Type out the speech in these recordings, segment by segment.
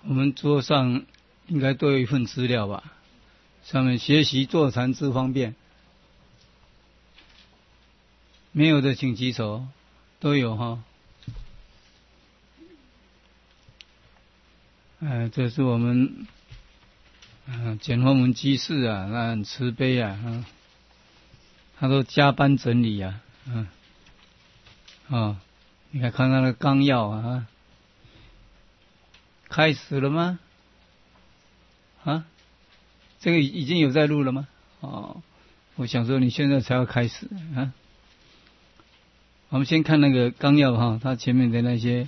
我们桌上应该都有一份资料吧，上面学习坐禅之方便，没有的请举手，都有哈。这是我们简化门居士啊，他很慈悲啊，他都加班整理啊，你看他的纲要啊，开始了吗？这个已经有在录了吗？我想说你现在才要开始啊。我们先看那个纲要哈，它前面的那些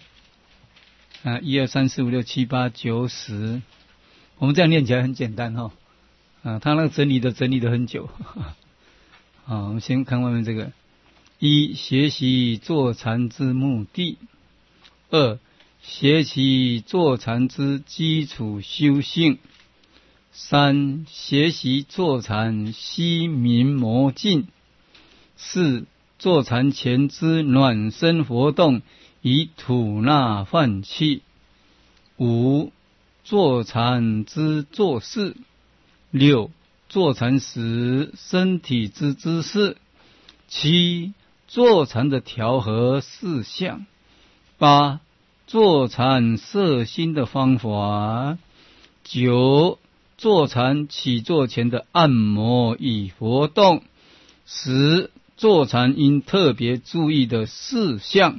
1、2、3、4、5、6、7、8、9、10，我们这样念起来很简单哈。他那个整理的很久。我们先看外面这个：1、学习坐禅之目的；2、学习坐禅之基础修性；3、学习坐禅息明魔境；4、坐禅前之暖身活动以吐纳换气；5、坐禅之坐事；6、坐禅时身体之姿势；7、坐禅的调和事项；8、坐禅摄心的方法；9、坐禅起坐前的按摩与活动；10、坐禅应特别注意的事项。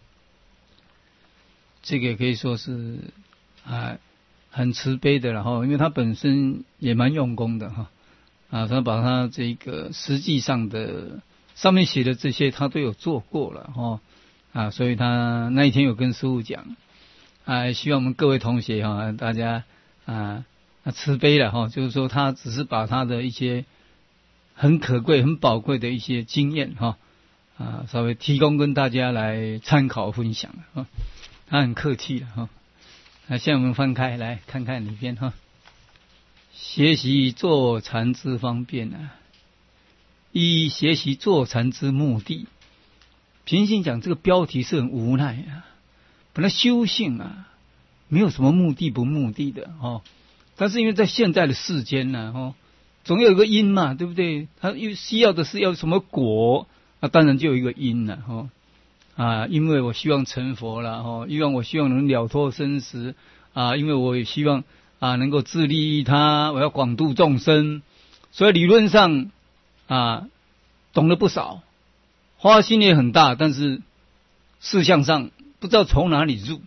这个可以说是很慈悲的了哈，因为他本身也蛮用功的哈，他把他这个实际上的上面写的这些他都有做过了哈，所以他那一天有跟师父讲，希望我们各位同学哈，大家慈悲了哈，就是说他只是把他的一些很可贵、很宝贵的一些经验哈，稍微提供跟大家来参考分享哈，他很客气了哈。现在我们翻开来看看里边哈，学习坐禅之方便1、学习坐禅之目的。平心讲，这个标题是很无奈本来修行没有什么目的不目的的但是因为在现在的世间总有一个因嘛，对不对？他需要的是要什么果，当然就有一个因了因为我希望成佛了因为我希望能了脱生死因为我也希望能够自利益他，我要广度众生，所以理论上懂了不少，花心也很大，但是事项上不知道从哪里入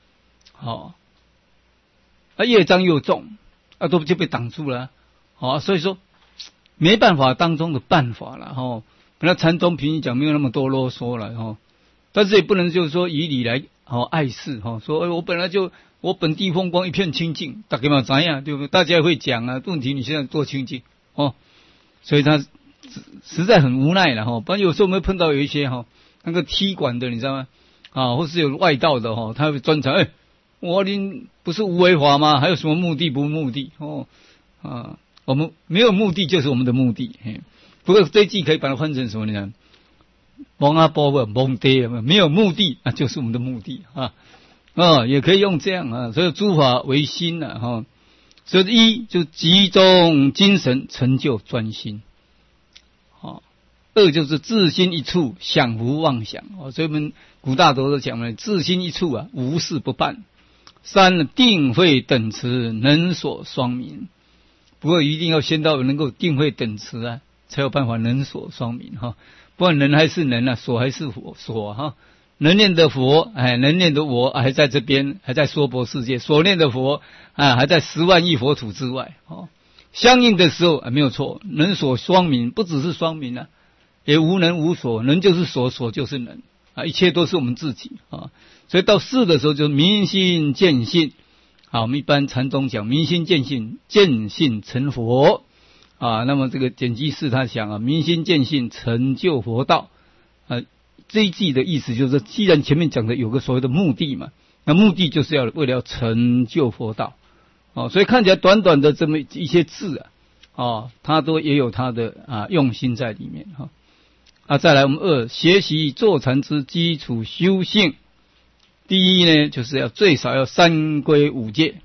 业障又重都就被挡住了所以说没办法当中的办法了本来禅宗平时讲没有那么多啰嗦了但是也不能就是说以理来碍事说我本来就我本地风光一片清净，大家嘛知道对不对？大家也会讲问题你现在多清净所以他实在很无奈了不然有时候我们会碰到有一些那个踢馆的你知道吗或是有外道的他会专长我您不是无为法吗？还有什么目的不目的我们没有目的就是我们的目的不过这一句可以把它翻成什么呢？蒙阿波蒙爹没有目的就是我们的目的也可以用这样所以诸法唯心所以1就集中精神成就专心2就是自心一处想无妄想所以我们古大德都讲了自心一处无事不办。3定慧等持能所双明，不过一定要先到能够定慧等持才有办法能所双明不然能还是能所还是所能念的佛能念的我还在这边，还在娑婆世界，所念的佛还在10万亿佛土之外相应的时候没有错，能所双明，不只是双明也无能无所，能就是所，所就是能一切都是我们自己所以到4的时候就是明心见性我们一般禅宗讲明心见性，见性成佛那么这个简居士他讲明心见性成就佛道这一句的意思就是既然前面讲的有个所谓的目的嘛，那目的就是为了要成就佛道所以看起来短短的这么一些字它都也有它的用心在里面再来我们2学习坐禅之基础修性。第一呢，就是要最少要3归5戒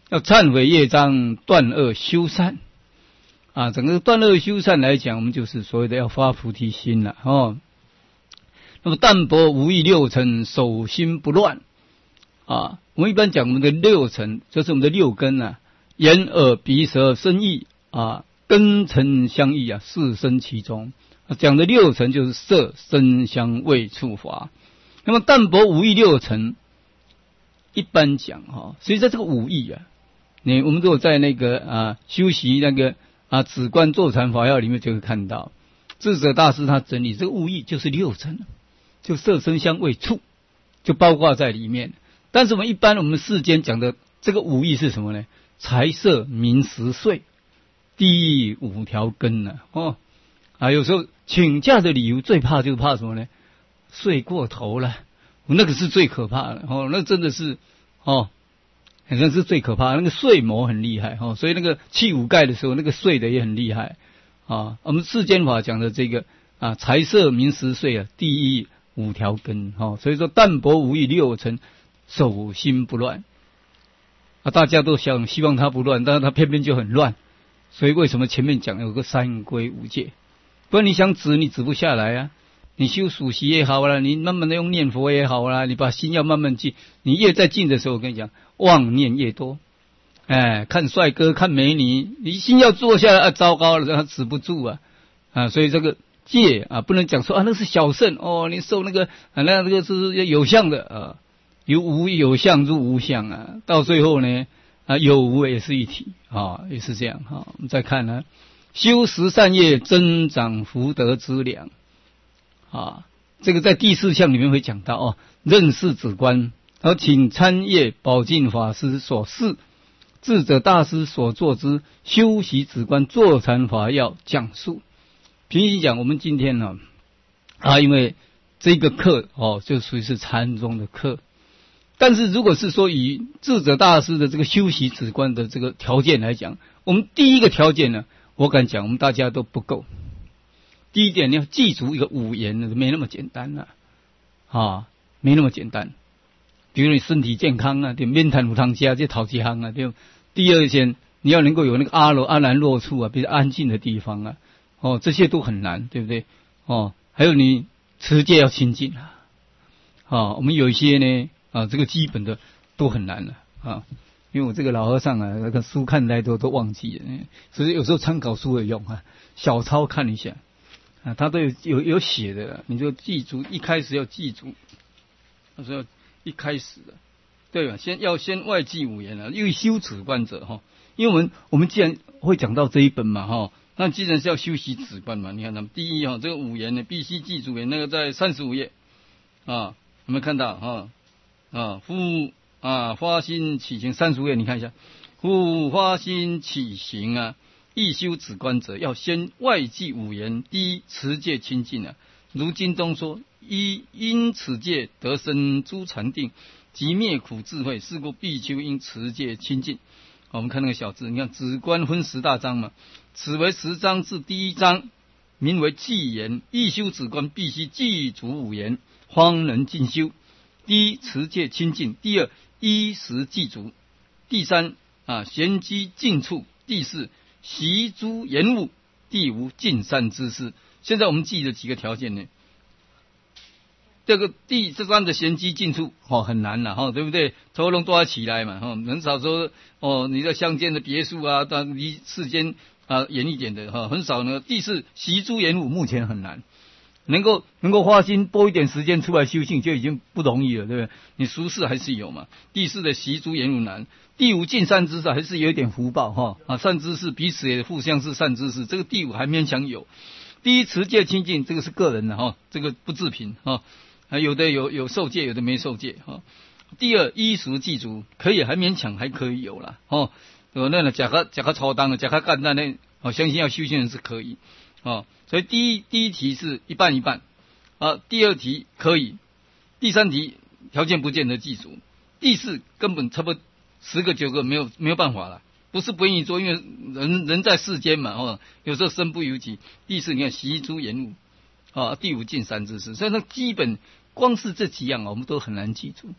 要忏悔业障，断恶修善啊。整个断恶修善来讲，我们就是所谓的要发菩提心了哦。那么淡泊无益六尘，守心不乱啊。我们一般讲我们的六尘，就是我们的六根啊，眼耳鼻舌身意啊，根尘相异啊，四生其中。讲的六尘就是色声香味触法。那么淡泊五欲六尘，一般讲哈，所以在这个五欲啊，我们如果在那个修习那个止观坐禅法要里面就会看到，智者大师他整理这个五欲就是六尘，就色声香味触，就包括在里面。但是我们世间讲的这个五欲是什么呢？财色名食睡，第五条根呢有时候请假的理由最怕就是怕什么呢？睡过头了，那个是最可怕的那真的是好像是最可怕的，那个睡魔很厉害所以那个气五盖的时候，那个睡的也很厉害我们世间法讲的这个财色名食睡第五条根所以说淡泊无欲六尘，守心不乱大家都希望他不乱，但是他偏偏就很乱。所以为什么前面讲有个三归五戒？不然你想止，你止不下来啊！你修数息也好啦，你慢慢的用念佛也好啦，你把心要慢慢静。你越在静的时候，我跟你讲，妄念越多。看帅哥，看美女，你心要坐下来糟糕了，他止不住所以这个戒不能讲说那是小圣你受那个那个是有相的由无有相入无相到最后呢有无也是一体也是这样我们再看呢。修十善业，增长福德之粮这个在第四项里面会讲到认识止观，请参阅宝镜法师所示，智者大师所作之修习止观坐禅法要讲述。平心讲，我们今天呢因为这个课就属于是禅宗的课，但是如果是说以智者大师的这个修习止观的这个条件来讲，我们第一个条件呢，我敢讲我们大家都不够。第一点，你要记住一个五言没那么简单没那么简单。比如你身体健康对，面谈无汤家这讨吉行对。第二件，你要能够有那个阿兰若处比较安静的地方这些都很难，对不对还有你持戒要清净我们有一些呢这个基本的都很难了因为我这个老和尚那个书看来都忘记了，所以有时候参考书会用小抄看一下他都有写的你就记住，一开始要记住，他说一开始的对吧？先外记五言因为修止观者因为我们既然会讲到这一本嘛那既然是要修习止观嘛，你看他们第一这个五言呢必须记住那个在35页有没有看到复发心起行35页，你看一下，复发心起行易修止观者，要先外记五言。第一，持戒清净如经中说，因此戒得生诸禅定，即灭苦智慧，是故必修因持戒清净。我们看那个小字，你看止观分10大章嘛，此为10章至第1章，名为记言。易修止观必须记足五言，方能进修。第一，持戒清净；第二，依时记足；第三闲居静处；第四，习诸言物；第五，尽善知识。现在我们记的几个条件呢？这个第三的闲居静处很难对不对？头龙都要起来嘛很少说你在乡间的别墅但离世间远一点的很少呢。第四，习诸言物，目前很难。能够花心拨一点时间出来修行就已经不容易了，对不对？你俗事还是有嘛。第四的习诸言物难。第五，尽善知识，还是有一点福报善知识彼此也互相是善知识，这个第五还勉强有。第一，持戒清净，这个是个人的这个不自评有的有受戒，有的没受戒第二，依时记足，可以还勉强还可以有啦那假个超当的假个干单的相信要修行人是可以所以第一题是一半一半第二题可以，第三题条件不见得记住，第四根本差不多10个9个没有办法了，不是不愿意做，因为人在世间嘛有时候身不由己。第四，你看习诸言物第五，尽善知识。所以说基本光是这几样我们都很难记住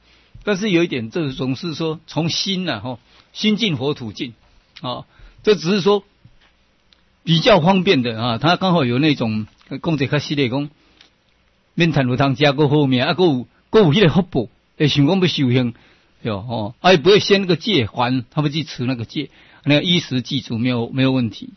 但是有一点，这总是说从心心进佛土进这只是说比较方便的他刚好有那种讲这较系列讲免谈有汤加个后面还有迄个福报，想讲要修行也不会先那个戒还，他们去持那个戒，那个衣食记住没有问题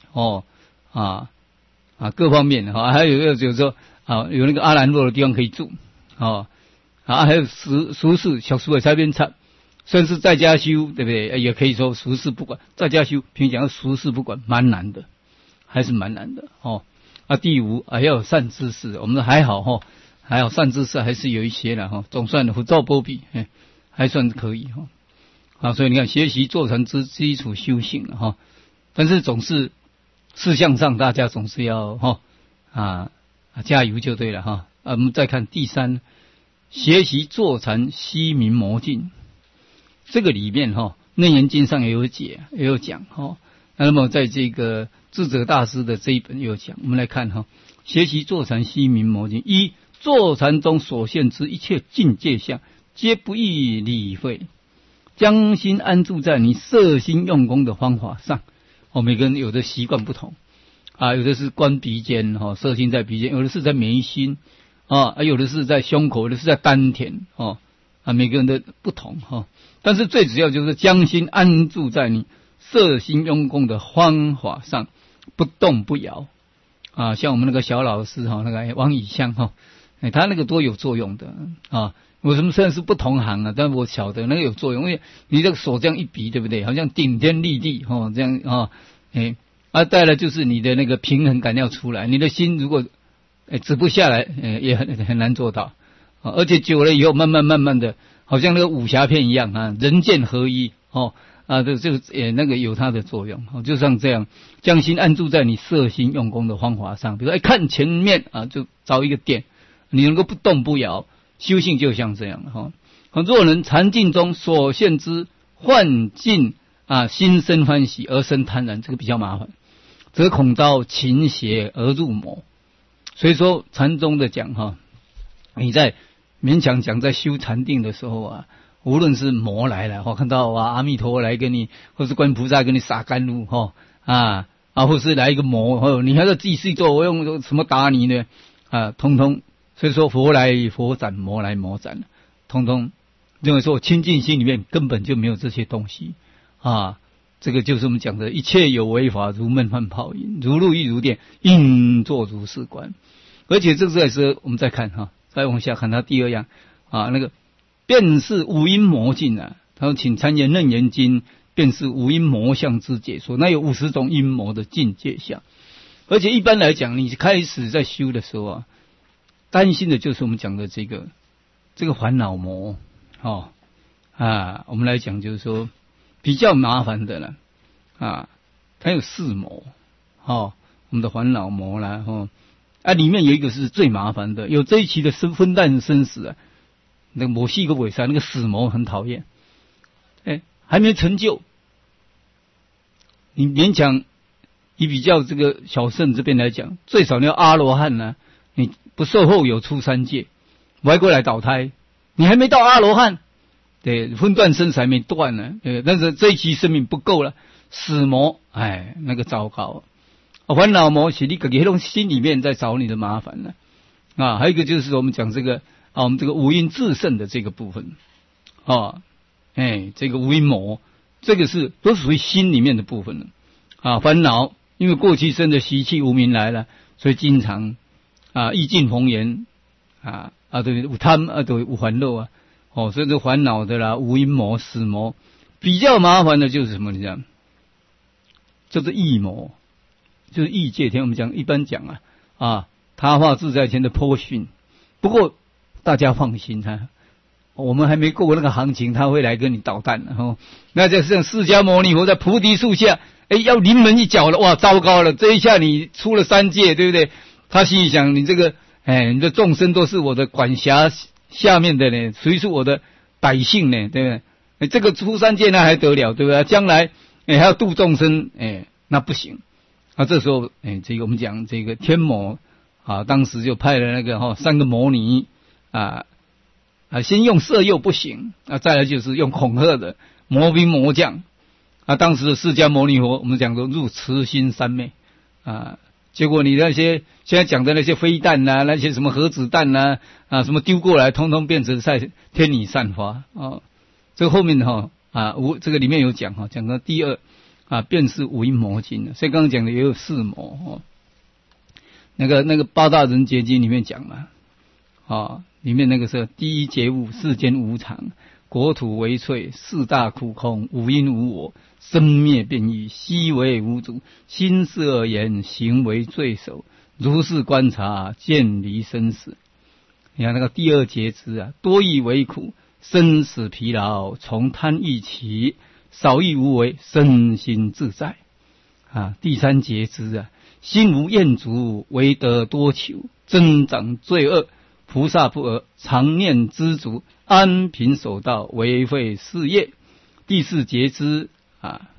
各方面还有就是说有那个阿兰若的地方可以住还有俗世小俗的才边差，甚至在家修，对不对？也可以说俗世不管，在家修，平讲俗世不管，蛮难的，还是蛮难的第五要有善知识，我们还好还有善知识还是有一些了总算不造波比还算可以所以你看学习做成基础修行了但是总是事项上大家总是要加油就对了我们再看第三，学习坐禅息名魔境，这个里面楞严经上也有讲那么在这个智者大师的这一本也有讲，我们来看学习坐禅息名魔境。一，坐禅中所现之一切境界相，皆不易理会，将心安住在你摄心用功的方法上每个人有的习惯不同有的是观鼻尖摄心在鼻尖，有的是在眉心有的是在胸口，有的是在丹田每个人的不同但是最主要就是将心安住在你摄心用功的方法上，不动不摇像我们那个小老师那个王以香他那个多有作用的我什么虽然是不同行但我晓得那个有作用，因为你这个手这样一比，对不对？好像顶天立地这样带来就是你的那个平衡感要出来，你的心如果止不下来也很难做到而且久了以后慢慢的好像那个武侠片一样人剑合一那个有它的作用就像这样将心安住在你摄心用功的方法上，比如说看前面就找一个点，你能够不动不摇，修行就像这样若能禅境中所现之幻境心生欢喜而生贪婪，这个比较麻烦，则恐遭情邪而入魔。所以说禅宗的讲你在勉强讲在修禅定的时候无论是魔来了看到阿弥陀来跟你，或是观音菩萨跟你洒甘露或是来一个魔你还要继续做，我用什么打你呢通通。所以说佛来佛斩，魔来魔斩，通通认为说清净心里面根本就没有这些东西这个就是我们讲的一切有为法，如梦幻泡影，如露亦如电，应作如是观。而且这个时候我们再看再往下看他第二样那个便是五阴魔境他说请参研楞严经，便是五阴魔相之解说，那有50种阴魔的境界相。而且一般来讲，你开始在修的时候担心的就是我们讲的这个烦恼魔我们来讲就是说比较麻烦的了它有4魔我们的烦恼魔啦里面有一个是最麻烦的，有这一期的分段生死那个魔系个尾山那个死魔很讨厌还没成就，你勉强以比较这个小圣这边来讲，最少你要阿罗汉你不受后有出三界，我还过来倒胎，你还没到阿罗汉，对，分段生死还没断呢，但是这一期生命不够了，死魔那个糟糕烦恼魔是你自己从心里面在找你的麻烦了还有一个就是我们讲这个我们这个五阴炽盛的这个部分这个五阴魔，这个都属于心里面的部分了烦恼因为过去生的习气无明来了，所以经常意境逢言对有贪对有烦恼所以这烦恼的啦，五阴魔死魔比较麻烦的就是什么？你讲就是异魔，就是异界天，我们讲一般讲他化自在天的波旬。不过大家放心我们还没过那个行情，他会来跟你捣蛋那就像释迦牟尼佛在菩提树下要临门一脚了，哇糟糕了，这一下你出了三界，对不对？他心里想，你这个你的众生都是我的管辖下面的呢，谁是我的百姓呢，对不对？这个出三界那还得了，对不对？将来还要度众生那不行这时候这个我们讲这个天魔当时就派了那个3个魔尼啊，先用色诱不行啊，再来就是用恐吓的魔兵魔将啊。当时的释迦牟尼佛，我们讲说入慈心三昧啊，结果你那些现在讲的那些飞弹呐、那些什么核子弹呐啊，什么丢过来，通通变成在天女散花啊。这个后面这个里面有讲讲到第二啊，便是五阴魔经，所以刚刚讲的也有四魔那个八大人结经里面讲嘛里面那个是第一觉悟，世间无常，国土为脆，四大苦空，五阴无我，生灭变异，悉为无主，心事而言，行为罪首，如是观察，见离生死。你看那个第二觉知啊，多欲为苦，生死疲劳，从贪欲起，少欲无为，身心自在啊。第三觉知啊，心无厌足，唯得多求，增长罪恶，菩萨不讹，常念知足，安贫守道，为废事业。第四觉知啊，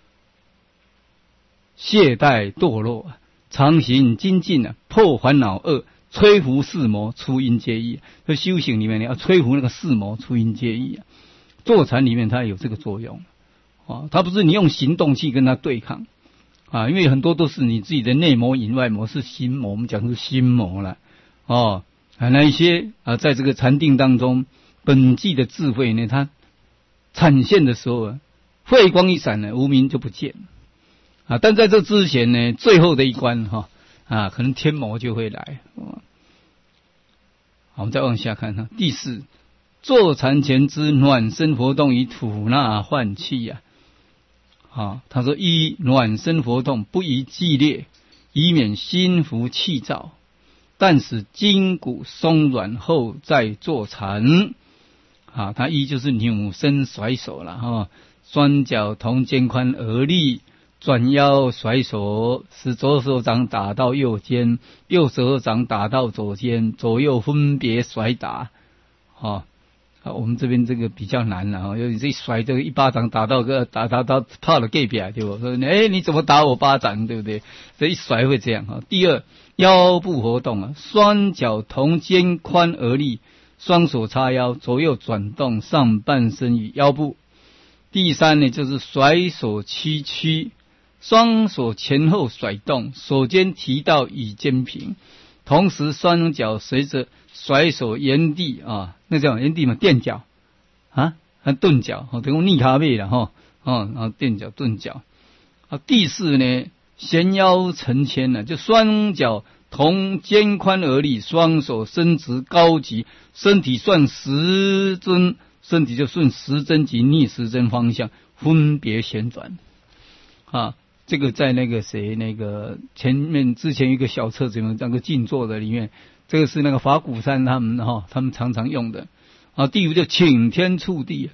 懈怠堕落，常行精进啊，破烦恼恶，摧伏四魔，出阴皆意。在修行里面你要摧伏那个四魔，出阴皆意啊。坐禅里面它有这个作用它不是你用行动去跟它对抗因为很多都是你自己的内魔引外魔，是心魔，我们讲是心魔了那一些在这个禅定当中，本际的智慧呢，它产现的时候慧光一闪呢，无明就不见但在这之前呢，最后的一关可能天魔就会来好，我们再往下看第四，坐禅前之暖身活动以吐纳换气他说一，暖身活动不宜激烈，以免心浮气躁，但使筋骨松软后再坐禅他一就是扭身甩手了双脚同肩宽而立，转腰甩手，使左手掌打到右肩，右手掌打到左肩，左右分别甩打我们这边这个比较难了因为这甩这个一巴掌打到怕了隔壁对不？说你怎么打我巴掌对不对？这一甩会这样第二，腰部活动双脚同肩宽而立，双手叉腰，左右转动上半身与腰部。第三呢，就是甩手屈曲，双手前后甩动，手尖提到与肩平，同时双脚随着甩手原地那叫原地嘛，垫脚顿脚等于逆卡背了然后垫脚顿脚第四呢，衔腰成牵就双脚同肩宽而立，双手伸直高举，身体算时针，身体就顺时针及逆时针方向分别旋转这个在那个前面之前一个小册子里面那个静坐的里面，这个是那个法鼓山他们常常用的第五就请天触地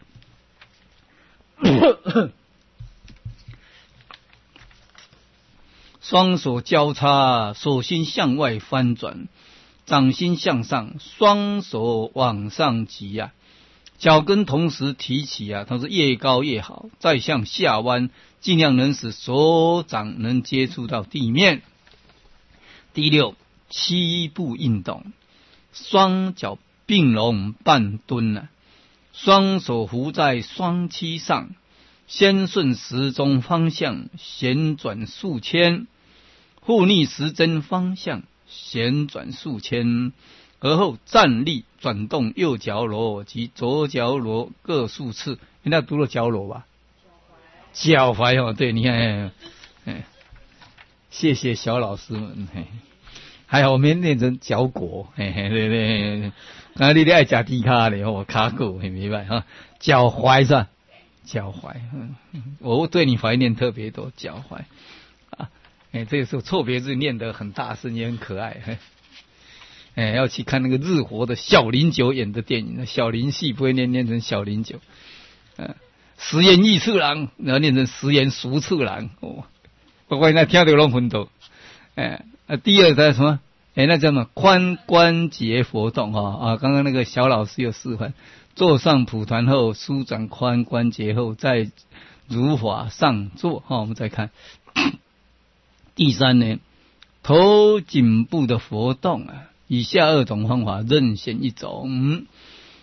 双手交叉，手心向外翻转，掌心向上，双手往上举脚跟同时提起它是越高越好，再向下弯，尽量能使手掌能接触到地面。第六，七步运动，双脚并拢半蹲双手扶在双膝上，先顺时钟方向旋转数圈，后逆时针方向旋转数圈，而后站立转动右脚踝及左脚踝各数次。人家读了脚踝吧？脚踝对，你看谢谢小老师们还好我没念成脚果对刚才你爱吃低卡的我卡过明白脚踝是吧？脚踝我对你怀念特别多，脚踝这个时候错别字念得很大声，也很可爱要去看那个日活的小林九演的电影，小林戏不会念成小林九实言义次郎，然后念成实言俗次郎不过那听得拢昏倒第二个什么那叫什么髋关节活动刚刚那个小老师有示范，坐上蒲团后舒展髋关节后再如法上坐我们再看第三呢，头颈部的活动以下二种方法任选一种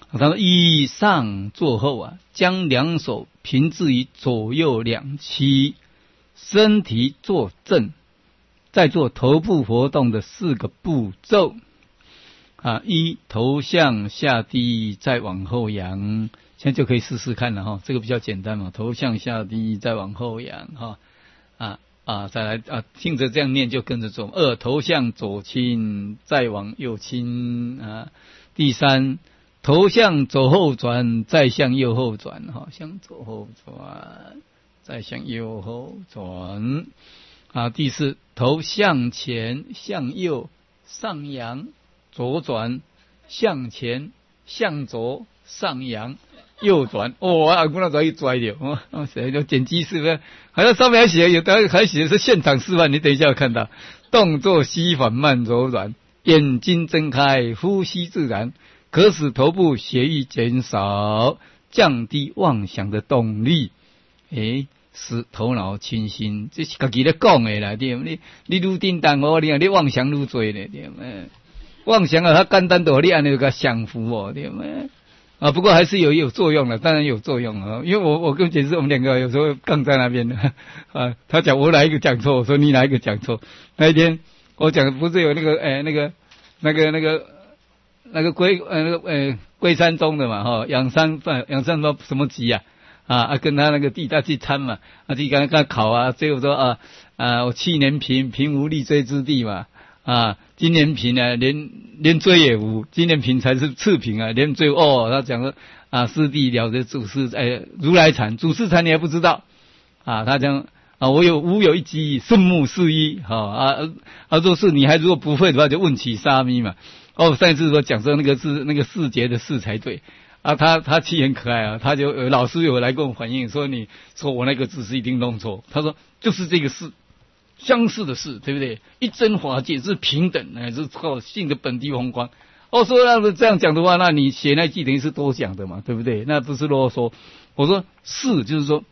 他说依上坐后啊，将两手平置于左右两膝，身体坐正，再做头部活动的4个步骤啊：一、头向下低，再往后仰。现在就可以试试看了哈，这个比较简单嘛，头向下低，再往后仰哈，再来听着这样念就跟着做。二、头向左倾，再往右倾啊。第三，头向左后转，再向右后转哈，向左后转，再向右后转啊。第四，头向前向右上扬，左转，向前向左上扬，右转。我不能早一拽掉谁叫剪辑是不是？好像上面还写还写的是现场示范，你等一下要看到动作膝缓慢柔软，眼睛睁开，呼吸自然，可使头部血液减少，降低妄想的动力，使头脑清醒。这是自己在讲的啦，对不？你愈叮当哦，你妄想愈多咧，对不？妄想它简单到你按那个降服哦，对不？不过还是有作用的，当然有作用啊。因为我跟解释，我们两个有时候杠在那边的他讲我哪一个讲错，我说你哪一个讲错。那一天我讲不是有那个龟山中的嘛仰山什么集跟他那个弟大去参嘛，弟跟他考啊，最后说我去年贫无立锥之地嘛。今年贫啊，连锥也无，今年贫才是次贫啊，连锥他讲说师弟了得祖师如来禅，祖师禅你还不知道他讲吾有一机，顺目四一若是你还如果不会的话，就问起沙弥嘛。上一次说讲说那个四节的四才对他气很可爱他就老师有来跟我反映说你说我那个字是一定弄错，他说就是这个四。相似的事，对不对？一真法界是平等，是靠性的本地宏观。说要这样讲的话，那你写那句等于是多讲的嘛，对不对？那不是啰嗦。我说是，就是说，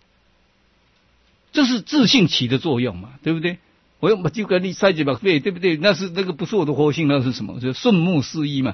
这是自信起的作用嘛，对不对？我用就跟你塞几把肺，对不对？那个不是我的活性，那是什么？就顺目示意嘛，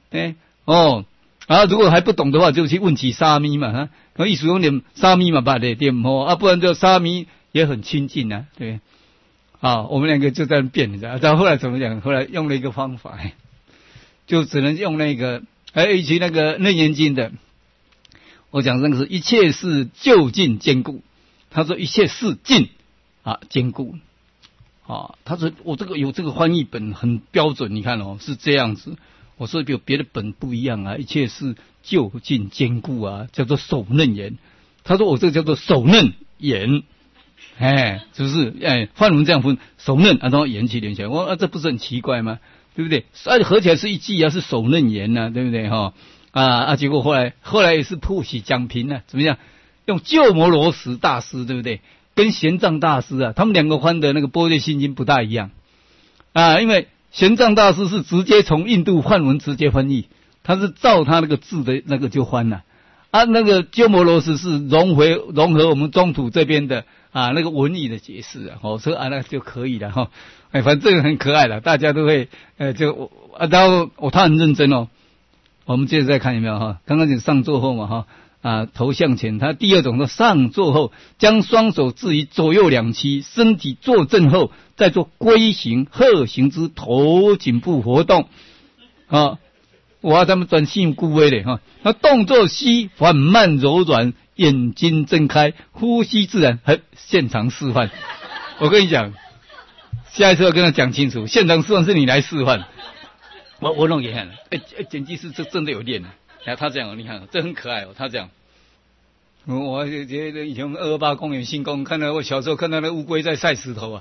如果还不懂的话，就去问起沙弥嘛，意思有点沙弥嘛，把这点不然就沙弥也很亲近对。我们两个就在那辩，你知道？但后来怎么讲？后来用了一个方法，就只能用那个，以及那个《楞严经》的，我讲那个是一切事就近兼顾。他说一切事尽兼顾。他说我这个有这个翻译本很标准，你看是这样子。我说有别的本不一样一切事就近兼顾叫做首楞严。他说我这个叫做首楞严。是不是？梵文这样分，首楞然后言起连起来，这不是很奇怪吗？对不对？合起来是一句是首楞言对不对？结果后来也是普喜讲评怎么样？用鸠摩罗什大师，对不对？跟玄奘大师他们两个翻的那个《般若心经》不大一样因为玄奘大师是直接从印度梵文直接翻译，他是照他那个字的那个就翻了那个鸠摩罗什是融合我们中土这边的那个文艺的解释所以那就可以了反正这个很可爱的，大家都会然后他很认真我们接着再看有没有刚刚讲上坐后嘛头向前，他第二种是上坐后，将双手置于左右两膝，身体坐正后，再做龟形、鹤形之头颈部活动他们专心顾威的那动作膝缓慢柔软，眼睛睁开，呼吸自然，现场示范。我跟你讲，下一次要跟他讲清楚，现场示范是你来示范。我弄给你看了，剪辑师这真的有练他这样你看这很可爱他这样。我觉得以前228公园新公看到我小时候看到那乌龟在晒石头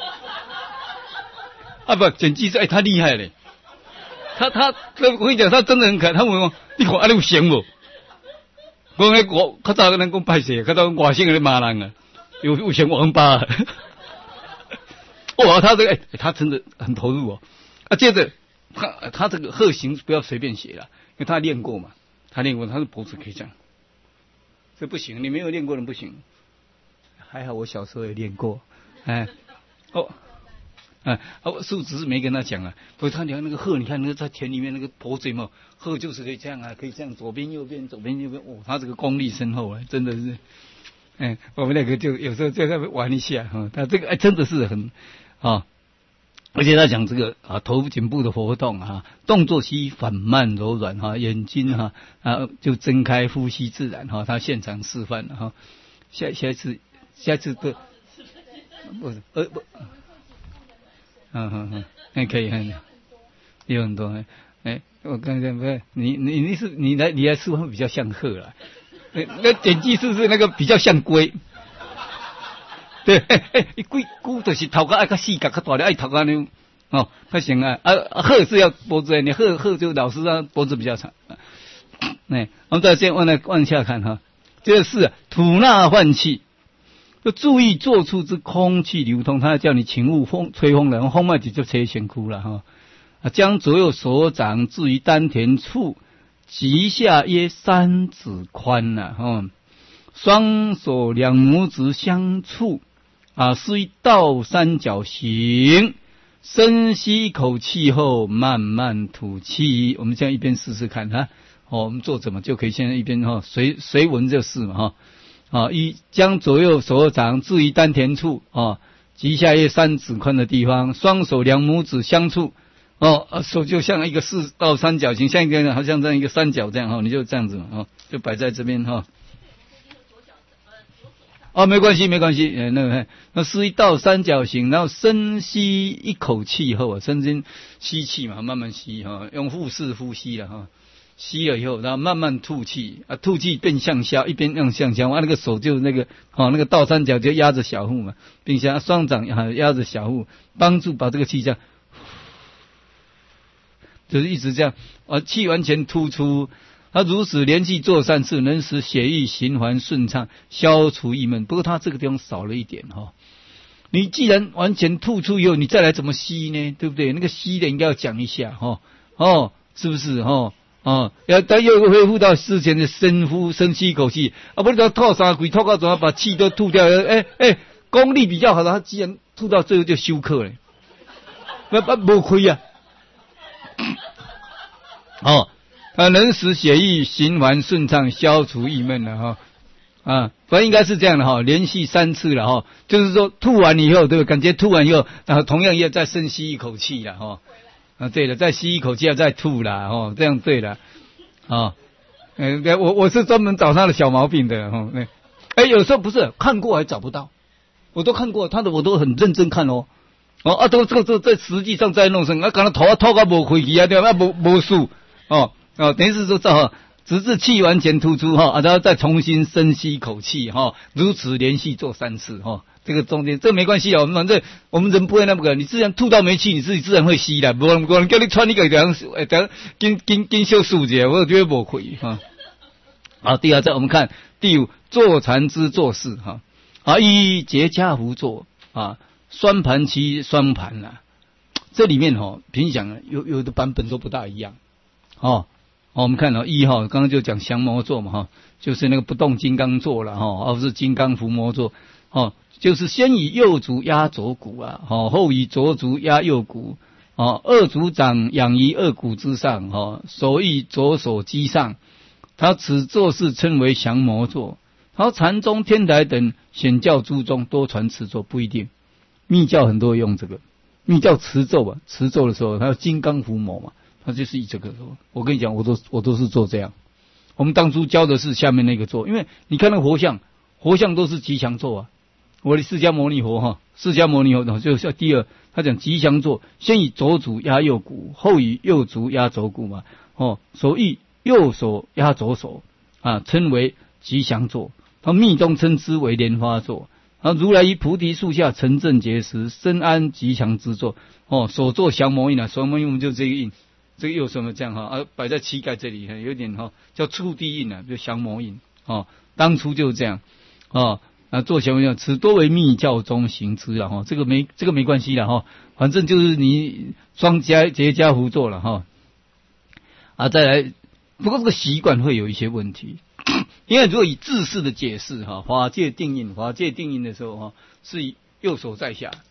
不剪辑师他厉害嘞。我跟你讲，他真的很可爱。他问我，你看你有闲不？我较早跟人讲歹势，较早外省人骂人有闲王八。他这个他真的很投入接着他这个鹤形不要随便写了，因为他练过嘛，他的脖子可以这样，这不行，你没有练过人不行。还好我小时候也练过， 树只是没跟他讲啊，不是他讲那个鹤，你看那个在田里面那个脖子有没有？鹤就是可以这样啊，可以这样左边右边左边右边，哦，他这个功力深厚啊，真的是，我们两个就有时候就在玩一下哈，他这个真的是很啊。而且他讲这个头颈部的活动动作需缓慢柔软眼睛就睁开，呼吸自然他现场示范了下一次的不是可以有很多我刚才不是你来示范比较像鹤啦，那简技是不是那个比较像龟？对，龟就是头壳爱较细角较大的，爱头壳那较行啊。鹤是要脖子，你鹤就老实上脖子比较长。我们再先往下看哈，这个是吐纳换气，就注意做出之空气流通。他叫你请勿吹风了，风脉就吹先哭了哈。将左右手掌置于丹田处，及下约3指宽了双手两拇指相触。是一倒三角形，深吸一口气后慢慢吐气。我们现在一边试试看我们做怎么就可以现在一边随文就试嘛将左右手掌置于丹田处及下约3指宽的地方，双手两拇指相触手就像一个4倒三角形，像一个好像这样一个三角这样你就这样子嘛就摆在这边没关系，那是一道三角形，然后深吸一口气后深深吸气嘛，慢慢吸用腹式呼吸了吸了以后，然后慢慢吐气吐气变向下，一边让向下那个手就那个倒三角就压着小腹嘛，并且双掌压着小腹，帮助把这个气这样，就是一直这样气完全吐出。他如此连续做3次，能使血液循环顺畅，消除郁闷。不过他这个地方少了一点你既然完全吐出以后，你再来怎么吸呢？对不对？那个吸的应该要讲一下是不是又恢复到之前的深吸一口气不是吐3回，吐到怎么把气都吐掉？功力比较好的，他既然吐到最后就休克了，没亏啊能使血液循环顺畅，消除郁闷了反正应该是这样的连续3次了就是说吐完以后，对吧？感觉吐完以后，然后同样要再深吸一口气了对了，再吸一口气要再吐了这样对了我是专门找他的小毛病的有时候不是看过还找不到，我都看过他的，我都很认真看都这在实际上在弄上刚才头吐到没回去对吧？没数等于是说直至气完全吐出然后再重新深吸一口气如此连续做3次这个中间这个没关系我们反正我们人不会那么个，你自然吐到没气，你自己自然会吸的，不然叫你穿一个这样跟修数节，我觉得不可以第二，再我们看第5，坐禅之坐式一结跏趺坐双盘七双盘这里面平讲有的版本都不大一样我们看刚刚就讲降魔坐嘛就是那个不动金刚坐了而不是金刚伏魔坐就是先以右足压左骨后以左足压右骨二足掌仰于二骨之上手以左手击上，他此坐式称为降魔坐。禅宗天台等显教诸宗多传此坐，不一定，密教很多用这个，密教持咒持咒的时候他要金刚伏魔嘛，他就是以这个说，我跟你讲，我都是做这样。我们当初教的是下面那个做，因为你看那个活像都是吉祥坐我的释迦牟尼佛释迦牟尼佛就是第2，他讲吉祥坐，先以左足压右骨，后以右足压左骨嘛，手以右手压左手称为吉祥坐。他密宗称之为莲花坐。如来于菩提树下成正觉时，深谙吉祥之坐所作降魔印降魔印我们就这个印，这个有什么这样摆在膝盖这里有点叫触地印就降魔印当初就是这样做降魔印，此多为密教中行之了这个没关系了反正就是你双结跏趺坐了再来，不过这个习惯会有一些问题。因为如果以自式的解释法界定印的时候是以右手在下，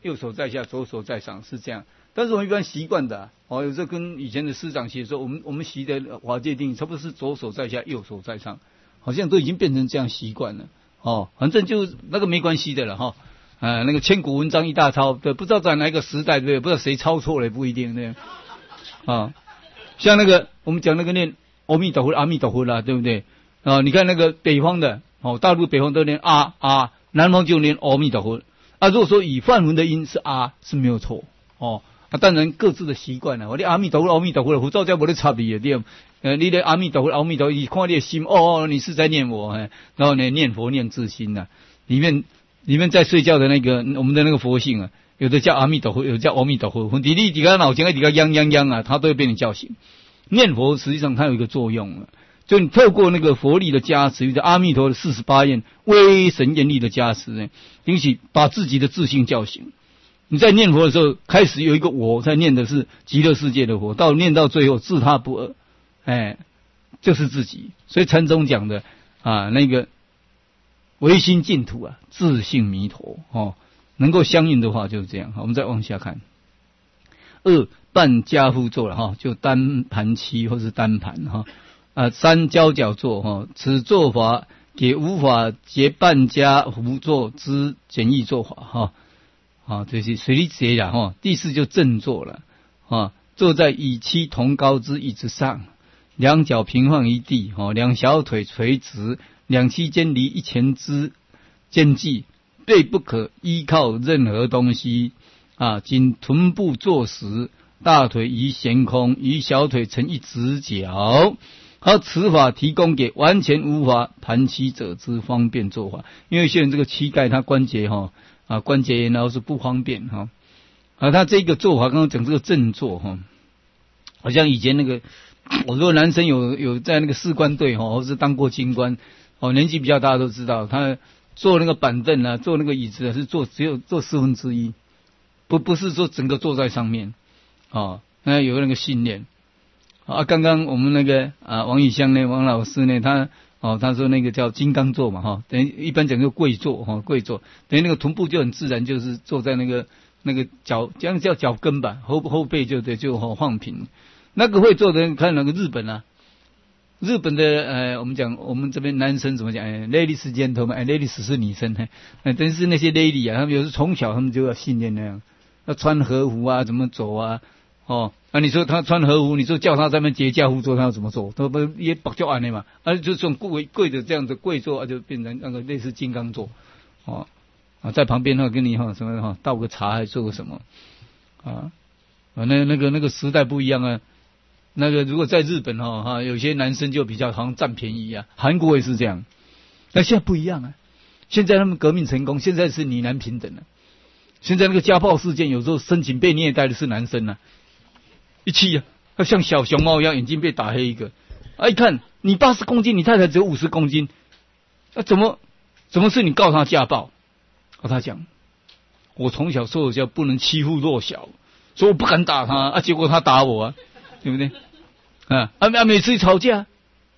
右手在下，左手在上，是这样。但是我们一般习惯的有时候跟以前的师长学说，我们习的法界定义差不多是左手在下，右手在上，好像都已经变成这样习惯了反正就那个没关系的了那个千古文章一大抄，对，不知道在哪一个时代，对，不知道谁抄错了，不一定对像那个我们讲那个念阿弥陀佛，阿弥陀佛啦，对不对你看那个北方的大陆北方都念啊，南方就念阿弥陀佛如果说以梵文的音是是没有错当然各自的习惯了。我的阿弥陀佛，阿弥陀佛，佛照家没得差别对。你的阿弥陀佛，阿弥陀佛，你看你的心你是在念我然后呢念佛念自心里面在睡觉的那个我们的那个佛性有的叫阿弥陀佛，有的叫阿弥陀佛，你个脑筋你个央它都会被你叫醒。念佛实际上它有一个作用就你透过那个佛力的加持，有阿弥陀的48愿威神严力的加持引起把自己的自性叫醒。你在念佛的时候，开始有一个我在念的是极乐世界的佛，念到最后自他不二，就是自己。所以禅宗讲的那个唯心净土自性弥陀能够相应的话就是这样。我们再往下看。2半家趺坐了就单盘七或是单盘3交角坐此坐法给无法结半家趺坐之简易做法这是随力结了第4就正坐了坐在与膝同高之椅子上，两脚平放于地两小腿垂直，两膝间离一前之间距，背不可依靠任何东西仅臀部坐实，大腿于悬空，与小腿成一直角。此法提供给完全无法盘膝者之方便做法。因为有些人这个膝盖他关节关节炎然后是不方便他这个做法刚刚讲这个正坐好像以前那个我说男生有在那个士官队或是当过军官年纪比较大都知道，他坐那个板凳坐那个椅子是只有坐1/4，不是说整个坐在上面那有那个训练刚刚我们那个王宇香呢，王老师呢，他说那个叫金刚坐嘛等于一般讲就跪坐跪坐，等于那个臀部就很自然，就是坐在那个脚，这样叫脚跟吧，后背就放平。那个会坐的人看那个日本日本的我们讲我们这边男生怎么讲ladies gentlemen ladies 是女生但是那些 lady 他们有时从小他们就要训练那样，要穿和服怎么走你说他穿和服，你说叫他在那边结跏趺坐，他要怎么做？他不也绑脚安的嘛？就这种跪着这样子跪坐就变成那个类似金刚坐在旁边跟你什么倒个茶还做个什么那个时代不一样那个如果在日本有些男生就比较好像占便宜韩国也是这样。那现在不一样现在他们革命成功，现在是女男平等现在那个家暴事件有时候申请被虐待的是男生一起他像小熊猫一样，眼睛被打黑一个一看你80公斤，你太太只有50公斤怎么是你告他家暴他讲我从小受的教不能欺负弱小，所以我不敢打他结果他打我对不对每次吵架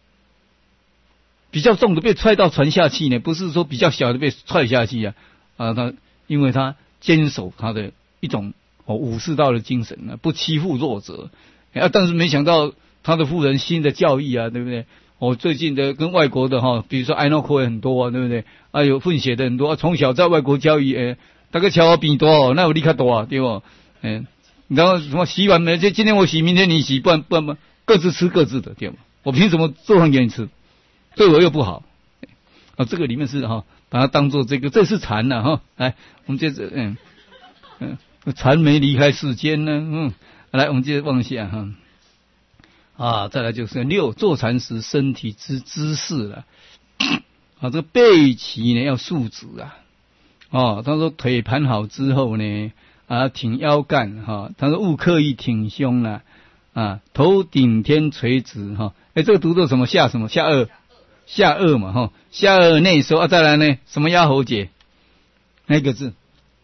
比较重的被踹到船下去呢，不是说比较小的被踹下去他因为他坚守他的一种武士道的精神不欺负弱者但是没想到他的夫人新的教义对不对最近的跟外国的比如说爱诺科也很多对不对有混血的很多从小在外国教育大概瞧我比多那我立刻多对不然后什么洗碗没，今天我洗明天你洗，不然各自吃各自的对吗？我凭什么做饭给你吃？对我又不好这个里面是把它当做这是禅来我们接着禅没离开世间呢来我们接着往下再来就是6坐禅时身体之姿势了这个背齐呢要竖直他说腿盘好之后呢挺腰干他说勿刻意挺胸了头顶天垂直这个读作什么下什么下颚嘛下颚内收再来呢什么压喉结那个字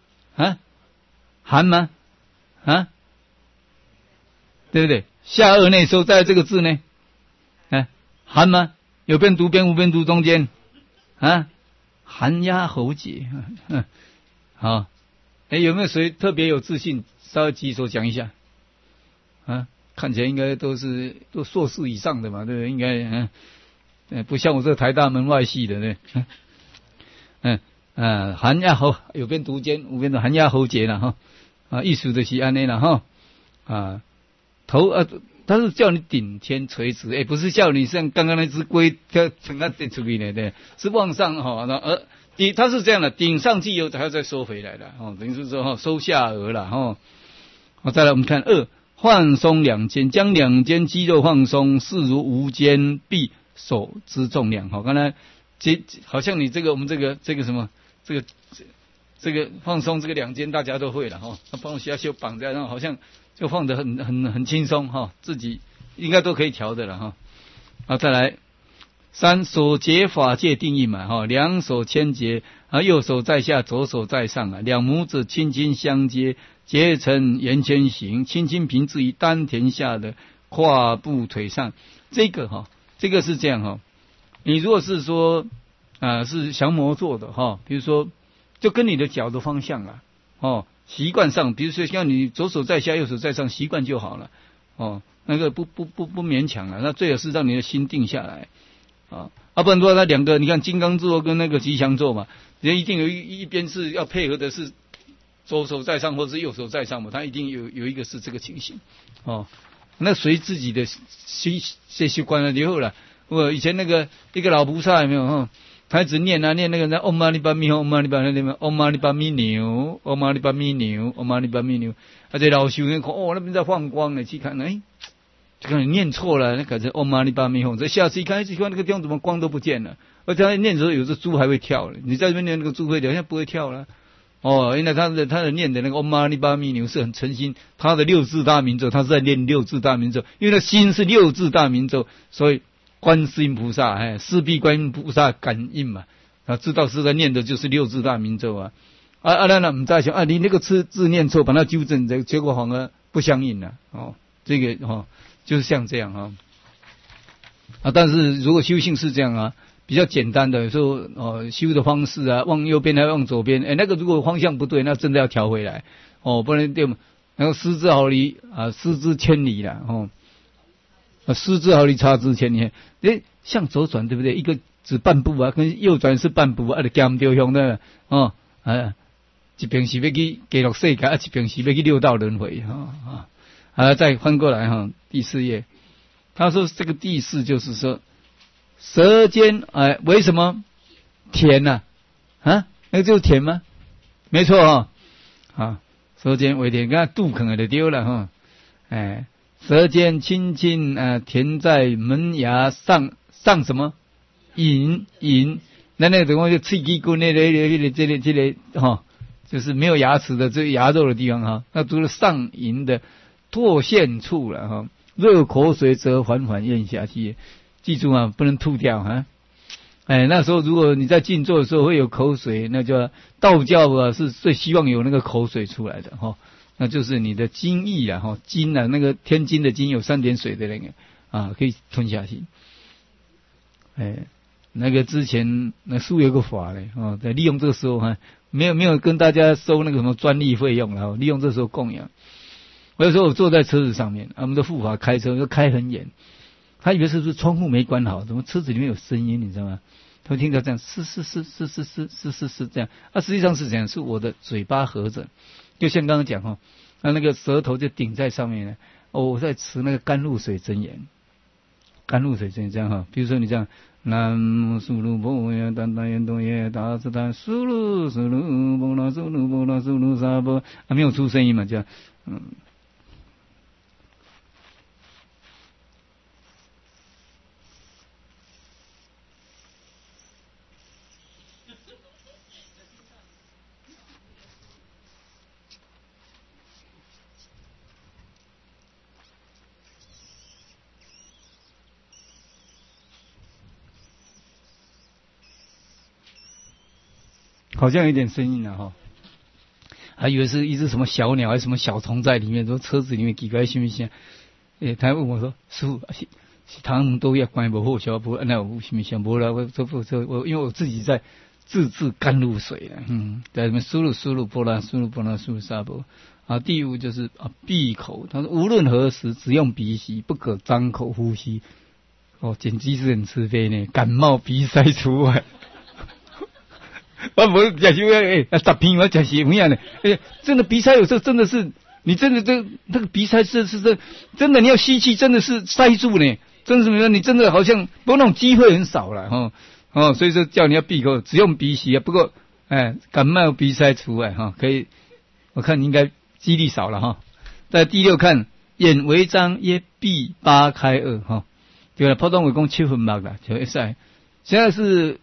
寒吗对不对？下颚内收在这个字呢寒吗？有边读边无边读中间寒压喉结有没有谁特别有自信？稍微举手讲一下。啊，看起来应该都硕士以上的嘛，对不对？应该不像我这台大门外系的呢。寒鸦喉有边读间，有边的寒鸦喉结了哈。意思就是安尼了哈。头他是叫你顶天垂直，不是叫你像刚刚那只龟要从那顶出去呢，对，是往上哈。它是这样的，顶上去以后还要再收回来的等于是说收下颚了再来我们看2，放松两肩，将两肩肌肉放松，势如无肩臂手之重量。刚才好像你我们这个什么这个放松这个两肩大家都会了帮我下袖绑在，然后好像就放得很轻松自己应该都可以调的了再来3，手结法界定义嘛两手牵结右手在下，左手在上两拇指轻轻相接，结成圆圈形，轻轻平置于丹田下的胯部腿上。这个是这样你如果是说是降魔做的比如说就跟你的脚的方向习惯上，比如说像你左手在下，右手在上，习惯就好了那个不勉强了，那最好是让你的心定下来不然说那两个，你看金刚座跟那个吉祥座嘛，人一定有一边是要配合的是左手在上或是右手在上嘛，他一定有一个是这个情形那随自己的习惯了以后了。我以前那个一个老菩萨有没有他一直念那个嗡嘛呢叭咪吽，嗡嘛呢叭咪吽，嗡嘛呢叭咪牛，嗡嘛呢叭咪牛，嗡嘛呢叭咪牛。这老修人看那边在放光呢，去看就看你念错了，那可是嗡嘛呢叭咪吽。这下次一看那个地方怎么光都不见了，而且他念的时候有时猪还会跳了，你在这边念那个猪会跳，现在不会跳了因为他的念的那个嗡嘛呢叭咪牛是很诚心，他的六字大明咒，他是在念六字大明咒，因为他心是六字大明咒，所以观世音菩萨势必观音菩萨感应嘛知道是在念的就是六字大明咒那不在想你那个字念错，把它纠正，结果反而不相应了这个就是像这样但是如果修行是这样比较简单的，有时候修的方式往右边还往左边那个如果方向不对，那真的要调回来不然对嘛，然后失之毫厘失之千里了失之毫厘差之千里。向左转对不对？一个指半步跟右转是半步就减掉向的一边是要去极乐世界一边是要去六道轮回再翻过来第4页，他说这个第4就是说舌尖为什么甜那个就是甜吗？没错舌尖为甜，跟肚可能就丢了舌尖轻轻填在门牙上什么龈，那个怎么就刺激骨那个就是没有牙齿的这牙肉的地方那除了上龈的唾腺处了热口水则缓缓咽下去，记住不能吐掉那时候如果你在静坐的时候会有口水，那就道教是最希望有那个口水出来的那就是你的津液津那个天津的津有3点水的那个可以吞下去那个之前那书有个法嘞在利用这个时候没有跟大家收那个什么专利费用了利用这时候供养。有时候我坐在车子上面，我们的护法开车就开很远，他以为是不是窗户没关好，怎么车子里面有声音，你知道吗？他会听到这样是这样实际上是这样，是我的嘴巴合着，就像刚刚讲那个舌头就顶在上面我在持那个甘露水真言，这样比如说你这样南无苏噜波耶丹丹耶多耶大自丹苏噜波拉苏噜波拉苏噜沙波没有出声音嘛，这样好像有点声音了还以为是一只什么小鸟还是什么小虫在里面，说车子里面奇怪什么声他还问我说师父是他们都要关不好小不那有什么声不啦，我因为我自己在字字甘露水了。在里面输入波拉输入沙波。第五就是闭口，他说无论何时只用鼻息，不可张口呼吸。剪辑师很慈悲呢，感冒鼻塞除外。我不讲是打拼，我讲是不一样的。真的鼻塞有时候真的是，你真的那个鼻塞是真的，你要吸气真的是塞住呢，真的是你真的好像不过那种机会很少了所以说叫你要闭口，只用鼻息不过感冒鼻塞除外可以，我看应该几率少了在第六看眼为张，耶闭八开二对了，普通话讲7分目啦，就会使。现在是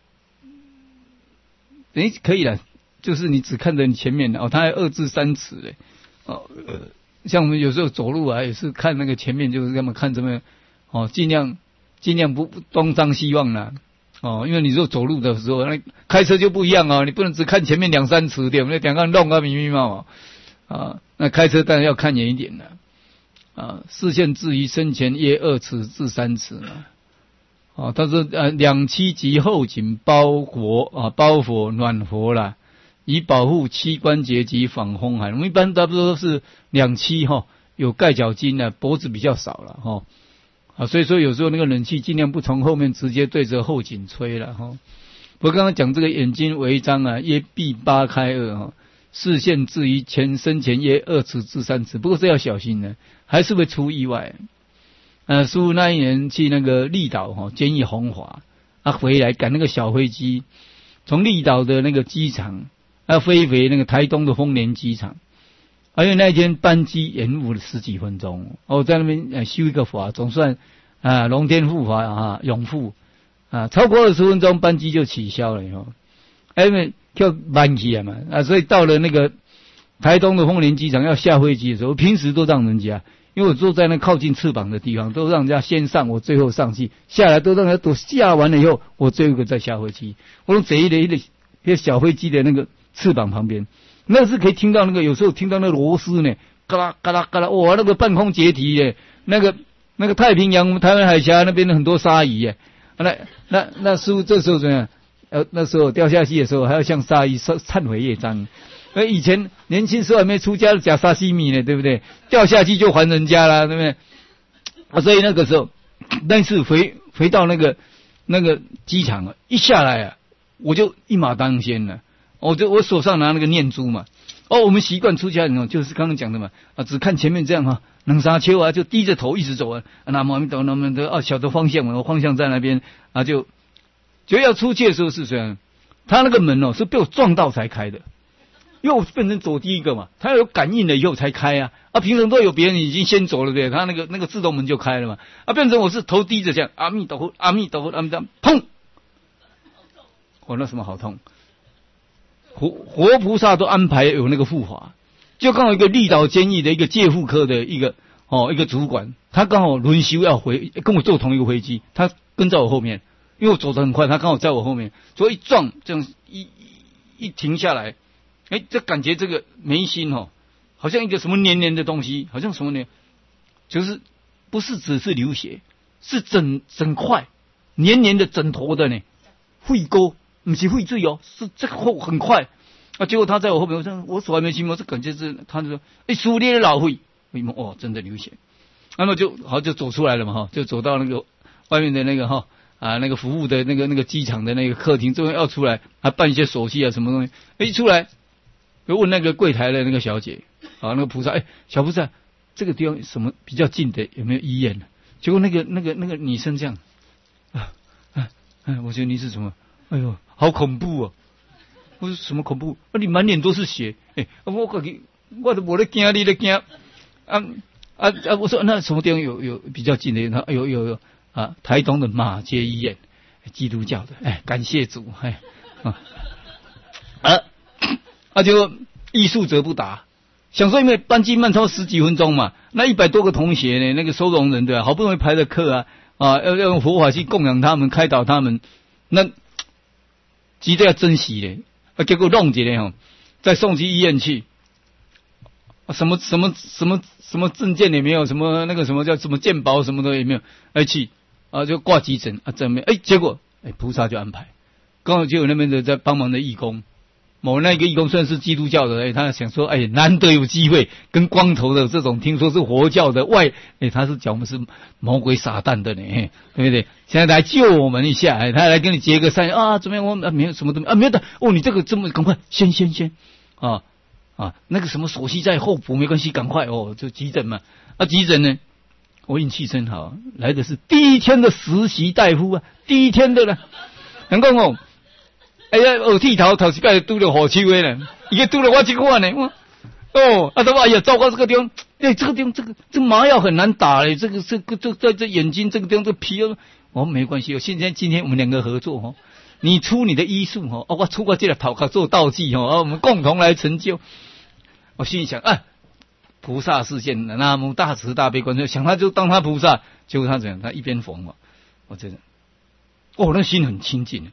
可以了，就是你只看着你前面的它还2至3尺嘞像我们有时候走路也是看那个前面，就是这么看这么尽量不东张西望啦因为你如果走路的时候，那开车就不一样你不能只看前面2、3尺对不对？两个弄个密毛那开车当然要看远一点了。视线置于身前约2尺至3尺嘛。他说两栖及后颈包裹暖和啦，以保护膝关节及防风寒。我们一般差不多是两栖有盖脚巾脖子比较少了所以说有时候那个冷气尽量不从后面直接对着后颈吹了不过刚刚讲这个眼睛为张约闭八开二视线置于身前约2尺至3尺，不过这要小心呢，还是会出意外。叔那一年去那个立岛监狱红华回来赶那个小飞机，从立岛的那个机场飞回那个台东的丰年机场，因为那一天班机延误了10几分钟在那边修一个法，总算龙天护法永护超过20分钟班机就取消了因为就慢起来嘛所以到了那个台东的丰年机场要下飞机的时候，平时都让人家，因为我坐在那靠近翅膀的地方，都让人家先上，我最后上去，下来都让人家都下完了以后，我最后一个再下飞机。我从贼的小飞机的那个翅膀旁边，那是可以听到那个有时候听到那个螺丝呢，嘎啦嘎啦嘎啦，哇，那个半空解体耶，那个太平洋台湾海峡那边的很多鲨鱼耶，那师傅这时候怎么样？那时候掉下去的时候，还要向鲨鱼忏悔业障。以前年轻时候还没出家的假沙西米呢，对不对？掉下去就还人家啦，对不对？所以那个时候，那次回到那个机场一下来我就一马当先了。我手上拿那个念珠嘛。我们习惯出家人就是刚刚讲的嘛，只看前面这样能沙丘就低着头一直走南无阿弥陀佛，南无阿弥陀佛晓得方向嘛，我方向在那边就要出去的时候是这样，他那个门是被我撞到才开的，因为我变成走第一个嘛，他有感应了以后才开平常都有别人已经先走了对，他那个自动门就开了嘛，变成我是头低着这样，阿弥陀佛阿弥陀佛阿弥陀佛，砰！那什么好痛？活菩萨都安排有那个护法，就刚好一个立岛监狱的一个戒护科的一个主管，他刚好轮休要跟我坐同一个飞机，他跟在我后面。因为我走得很快，他刚好在我后面，所以一撞，这样一停下来，这感觉这个眉心好像一个什么黏黏的东西，好像什么呢？就是不是只是流血，是整块黏黏的整坨的呢，血沟，不是血水是这个很快结果他在我后面，我手还没去摸，这感觉是他就说，撕裂的老血，我一摸，真的流血，那么就走出来了嘛就走到那个外面的那个那个服务的那个机场的那个客厅，终于要出来，还办一些手续什么东西。一出来，就问那个柜台的那个小姐，那个菩萨，小菩萨，这个地方什么比较近的，有没有医院？结果那个女生这样，我觉得你是什么？哎呦，好恐怖哦！我说什么恐怖？你满脸都是血，我都没在惊，你在惊我说那什么地方有比较近的？他有。台东的马偕医院，基督教的，感谢主，就艺术则不达，想说因为班机慢超10几分钟嘛，那100多个同学呢，那个收容人对吧，好不容易排的课要用佛法去供养他们，开导他们，那急得要珍惜嘞，结果弄起来再送去医院去，什么证件也没有，什么那个什么叫什么健保什么的也没有，去就挂急诊证明结果菩萨就安排刚好就有那边的在帮忙的义工。某那个义工算是基督教的，他想说，难得有机会跟光头的这种，听说是佛教的他是讲我们是魔鬼撒旦的呢，对不对？现在来救我们一下，他来跟你结个善啊，怎么样？我们没有什么都没有的哦，你这个这么赶快，先那个什么首席在候补没关系，赶快哦，就急诊嘛，急诊呢，我运气真好，来的是第一天的实习大夫啊，第一天的了，能够哦。耳剃头一摆拄着火手的呢，伊个拄了我这个呢，他说糟糕，这个地方，这个地方这麻药很难打嘞，这在这眼睛这个地方这皮，我说没关系，今天我们两个合作哦，你出你的医术哦，我出我这个头壳做道具哦，我们共同来成就。我心里想菩萨示现，南无大慈大悲观世音，想他就当他菩萨，结果他怎样？他一边缝我真的，那心很清净。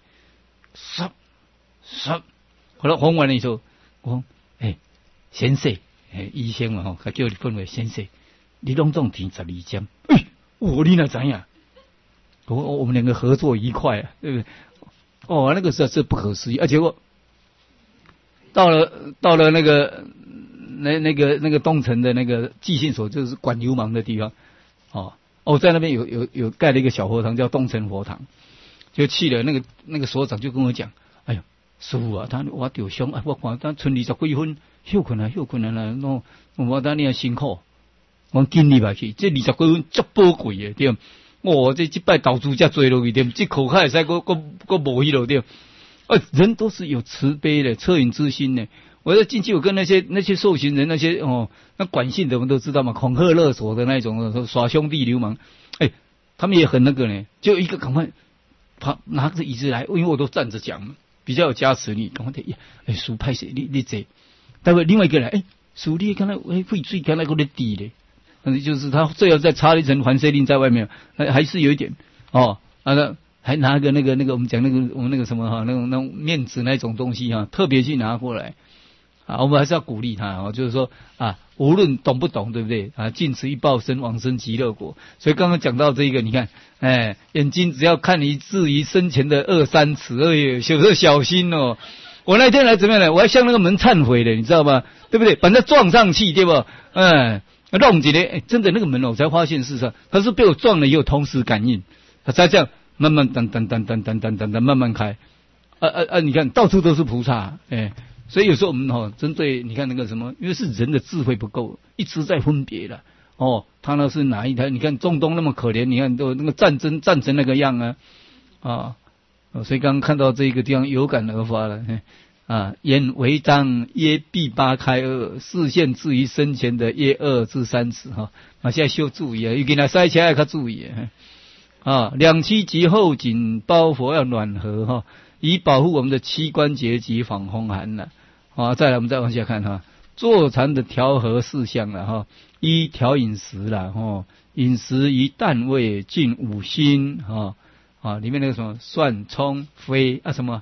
后来缝完了以后，我说先生，医生嘛他叫你分为先生，你拢总填12针，你哪知呀？我们两个合作愉快啊，对不对？那个时候是不可思议，结果到了那个东城的那个寄信所，就是管流氓的地方，在那边有盖了一个小佛堂，叫东城佛堂，就去了那个所长就跟我讲。师傅啊，我着伤我看咱剩20几分，休困啊，我等你也辛苦，我紧入来去，这20几分足宝贵的对。这摆投资才做落去对，这口还会使个无去了对。人都是有慈悲的，恻隐之心的。我在进去，我跟那些受刑人那些那管信的我们都知道嘛，恐吓勒索的那种耍兄弟流氓，他们也很那个呢，就一个赶快拿着椅子来，因为我都站着讲嘛。比较有加持力，赶快的，书派谁你坐，待会另外一个人，书你刚才会水刚才给我滴嘞，就是他最后再插一层环塞令在外面，还是有一点还拿个那个我们讲我们那个什么那种面子那种东西特别去拿过来。我们还是要鼓励他就是说无论懂不懂，对不对尽此一报身，往生极乐国。所以刚刚讲到这个，你看，眼睛只要看你至于身前的2、3尺，有时候小心哦。我那天来怎么样呢？我还向那个门忏悔的，你知道吗？对不对？把它撞上去，对不？弄起来，真的那个门我才发现事实上它是被我撞了以后同时感应，它才这样慢慢等慢慢开。你看到处都是菩萨，所以有时候我们针对你看那个什么，因为是人的智慧不够，一直在分别了。他那是哪一台？你看中东那么可怜，你看都那个战争那个样所以刚刚看到这个地方有感而发了。眼为张约臂8开2，视线至于身前的约2至3尺现在需注意尤其那塞车要较注意两膝及后颈包佛要暖和以保护我们的膝关节及防风寒了。再来我们再往下看坐禅的调和事项了一调饮食了饮食以淡味净五心里面那个什么蒜葱飞什么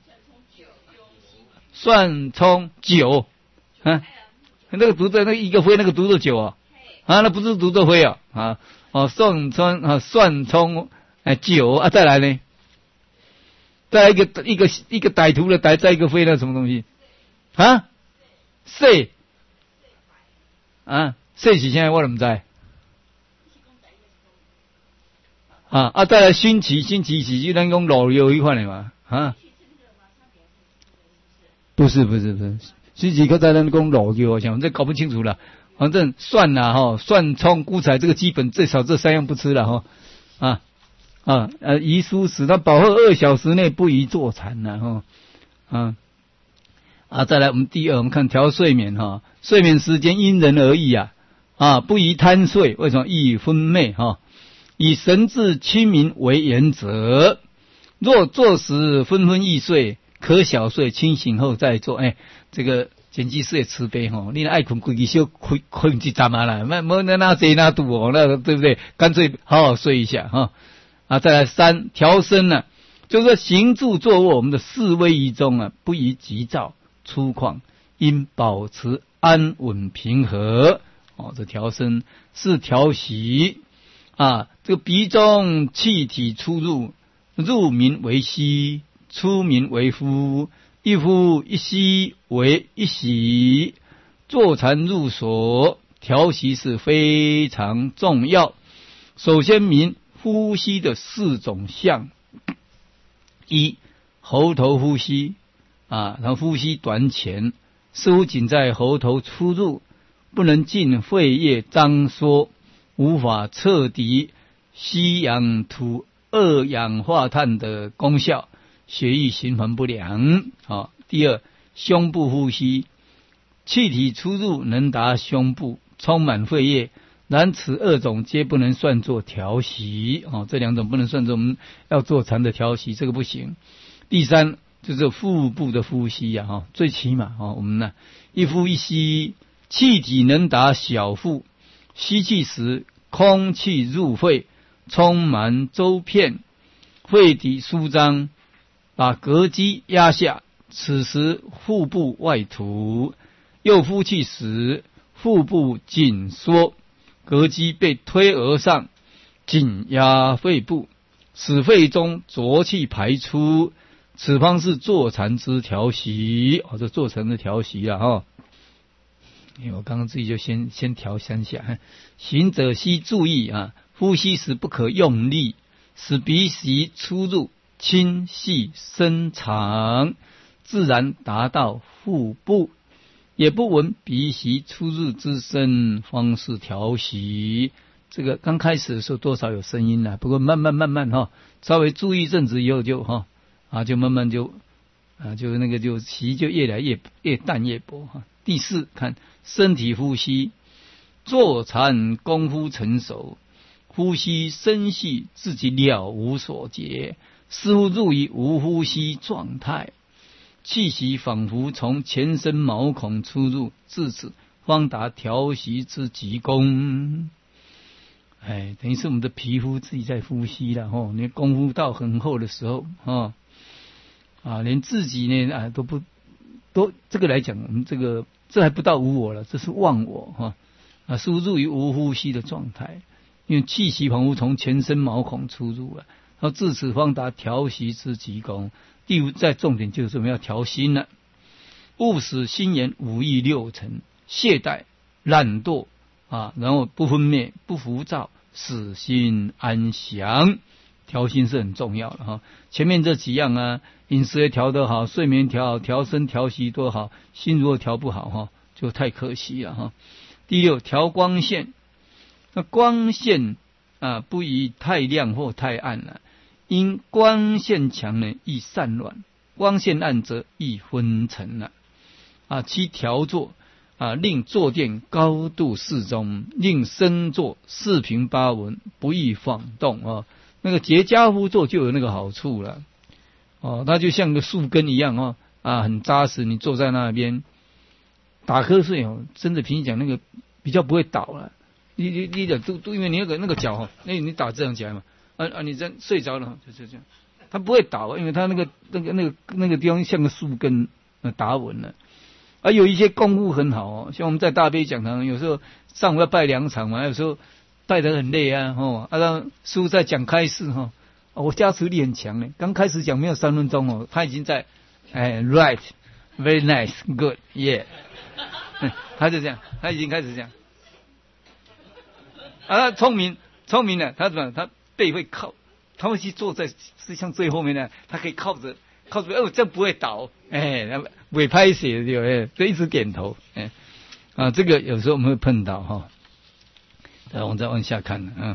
蒜葱酒那个读的那一个飞那个读的酒那不是读的飞蒜葱蒜葱酒再来呢，再来一个歹徒的歹，再一个飞那什么东西说说是现在我都不知再来新奇是就咱讲老油一款的嘛不是新奇在咱讲老油，我想这搞不清楚了。反正蒜蒜葱菇菜这个基本最少这3样不吃了宜舒适，他保护2小时内不宜坐禅了再来我们第2，我们看调睡眠睡眠时间因人而异不宜贪睡，为什么？易昏昧以神志清明为原则。若坐时昏昏欲睡，可小睡，清醒后再做。这个简居士也慈悲你爱困规矩小困一站啦，没那坐那赌那对不对？干脆好好睡一下再来3，调身呢，就是说行住坐卧我们的4位一中不宜急躁粗犷，应保持安稳平和这调身。是调息这个鼻中气体出入，入冥为息， 出名为呼，一呼一吸为一息。坐禅入所，调息是非常重要。首先明呼吸的4种相：一、喉头呼吸然后呼吸短浅，似乎仅在喉头出入，不能尽肺叶张缩，无法彻底吸氧吐二氧化碳的功效，血液循环不良。第二，胸部呼吸，气体出入能达胸部，充满肺叶，然此2种皆不能算作调息。这2种不能算作我们要做禅的调息，这个不行。第三，就是腹部的呼吸最起码我们一呼一吸，气体能达小腹，吸气时空气入肺，充满周片，肺底舒张，把膈肌压下，此时腹部外凸。又呼气时，腹部紧缩，膈肌被推而上，紧压肺部，使肺中浊气排出。此方是坐禅之调息。这坐禅的调息了因为我刚刚自己就先调3下。行者须注意呼吸时不可用力，使鼻息出入清细深长，自然达到腹部，也不闻鼻息出入之声，方是调息。这个刚开始的时候多少有声音不过慢慢稍微注意阵子以后就就慢慢就那个就息就越来越淡越薄第4，看身体呼吸，坐禅功夫成熟，呼吸深细，自己了无所觉，似乎入于无呼吸状态，气息仿佛从全身毛孔出入，至此方达调息之极功。等于是我们的皮肤自己在呼吸了你功夫到很厚的时候连自己呢都这个来讲，我们这还不到无我了，这是忘我输入于无呼吸的状态，因为气息仿佛从全身毛孔出入然后至此方达调息之极功。第5，在重点就是我们要调心了，勿使心言5欲6尘懈怠懒惰然后不分灭不浮躁，使心安详。调心是很重要的前面这几样饮食也调得好，睡眠调好，调身调息多好，心如果调不好就太可惜了第6，调光线。那光线不宜太亮或太暗了，因光线强呢易散乱，光线暗则易昏沉了7，调坐令坐垫高度适中，令身坐四平八稳，不易晃动那个结跏趺坐就有那个好处了它就像个树根一样很扎实，你坐在那边打瞌睡真的平时讲那个比较不会倒了。你都因为你那个脚你打这样起来嘛你这样睡着了就这样，它不会倒因为它那个地方像个树根打稳了。有一些功夫很好像我们在大悲讲堂有时候上午要拜2场嘛，有时候拜得很累让师父在讲开示我加持力很强刚开始讲没有3分钟他已经在right very nice good yeah 他就这样，他已经开始这样他聪明了，他怎么他背会靠，他会去坐在是像最后面的，他可以靠着这不会倒尾拍写对就一直点头这个有时候我们会碰到我们再往下看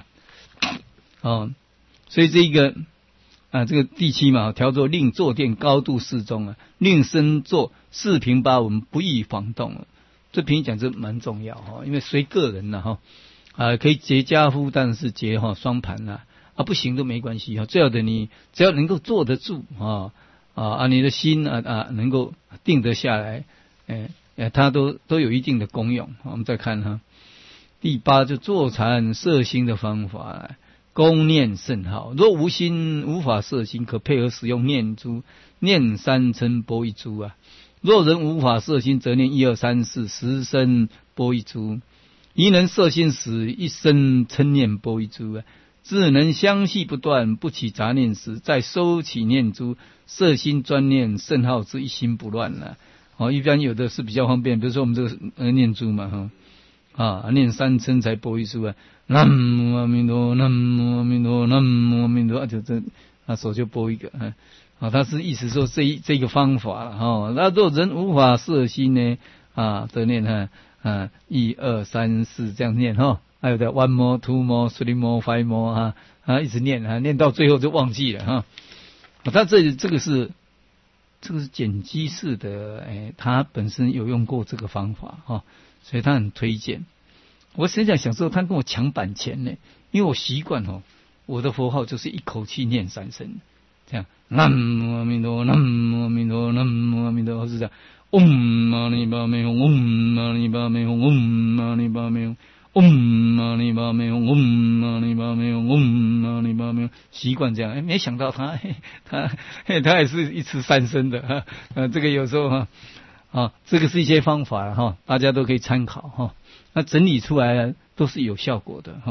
所以这个这个第7嘛，调坐令坐垫高度适中令身坐四平八稳，不易晃动这平时讲这蛮重要因为随个人可以结跏趺，但是结双盘不行都没关系最好的你只要能够坐得住你的心能够定得下来它都有一定的功用我们再看第8就坐禅摄心的方法功念甚好，若无心无法摄心，可配合使用念珠，念3称拨1珠若人无法摄心，则念1、2、3、4 10声拨1珠。宜能摄心时，1声称念拨1珠自能相续不断，不起杂念时，再收起念珠，摄心专念，甚好之一心不乱了。一般有的是比较方便，比如说我们这个念珠嘛，念3称才拨一书啊，南无阿弥陀，南无阿弥陀，南无阿弥陀，就这手就拨一个他是意思说这个方法了那若人无法摄心呢这念1、2、3、4这样念还有的 one more two more three more five more 一直念念到最后就忘记了他这个是碱基式的他本身有用过这个方法所以他很推荐。我实际想说他跟我抢版权呢，因为我习惯我的佛号就是一口气念3声，这样南无阿弥陀，南无阿弥陀，南无阿弥陀，是这样。嗡嘛呢叭咪吽，嗡嘛呢叭咪吽，嗡嘛呢叭咪吽，嗡嘛呢叭咪吽，嗡嘛呢叭咪吽，嗡嘛呢叭咪吽，习惯这样。没想到他也是一次3声的这个有时候这个是一些方法大家都可以参考那整理出来都是有效果的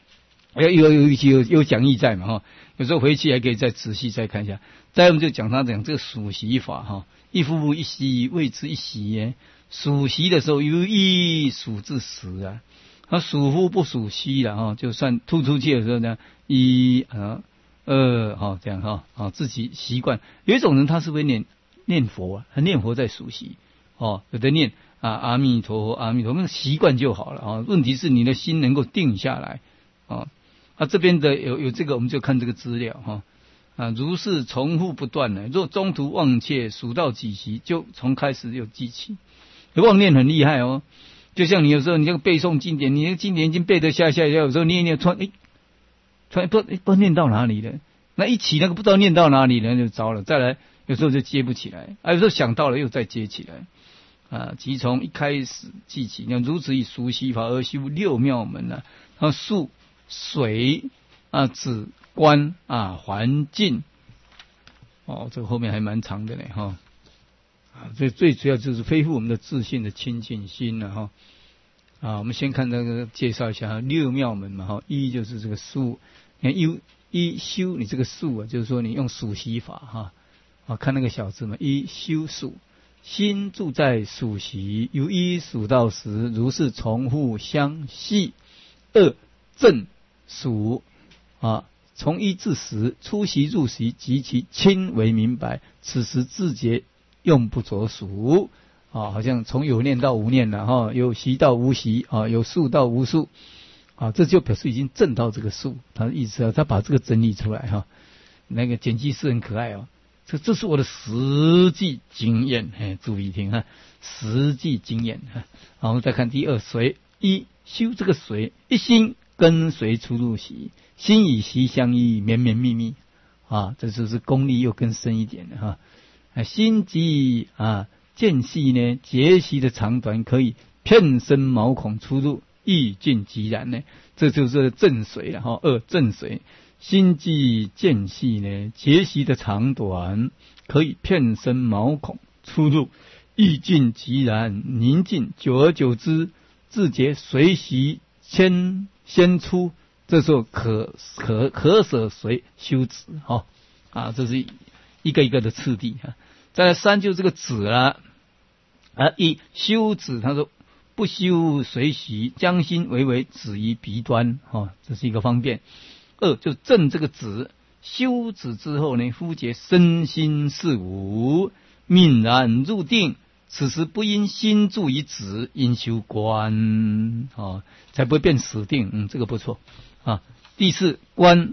有讲义在嘛有时候回去还可以再仔细再看一下。再我们就讲这个数息法一夫妇一息谓之一息耶。数息的时候由1数至10数夫不数息了就算吐出去的时候呢1、2这样自己习惯。有一种人他是会念佛念佛在数息有的念阿弥陀佛阿弥陀佛，那习惯就好了问题是你的心能够定下来这边的有这个我们就看这个资料如是重复不断的，若中途忘却数到几息，就从开始又记起。妄念很厉害就像你有时候你这个背诵经典，你那个经典已经背得下，有时候念一念突然不知道念到哪里了，那一起那个不知道念到哪里了就糟了。再来有时候就接不起来有时候想到了又再接起来即从一开始记起。那如此以数息法而修6妙门数水止观环境这个后面还蛮长的呢最主要就是恢复我们的自信的清净心了我们先看这个介绍一下6妙门嘛一就是这个数，你看一修你这个数就是说你用数息法看那个小字嘛，一修数，心住在数息，由1数到10，如是重复相续。2正数从1至10，出息入息及其亲为明白，此时自觉用不着数好像从有念到无念了有息到无息有数到无数这就表示已经证到这个数。他的意思他把这个整理出来那个简记是很可爱这是我的实际经验注意听实际经验我们再看第2随一修这个随，一心跟随出入息，心与息相依，绵绵密密这就是功力又更深一点的心即间隙呢，结息的长短可以遍身毛孔出入，意尽即然呢，这就是正随了2正随，心即间隙呢，结息的长短可以遍身毛孔出入，意尽即然，宁静久而久之，自觉随息先出，这时候可舍随修止这是一个一个的次第再来3就是这个止了一修止，他说不修随息，将心微止于鼻端这是一个方便。2就正这个止，修止之后呢，忽觉身心是无，泯然入定，此时不因心住于止，因修观才不会变死定这个不错第4观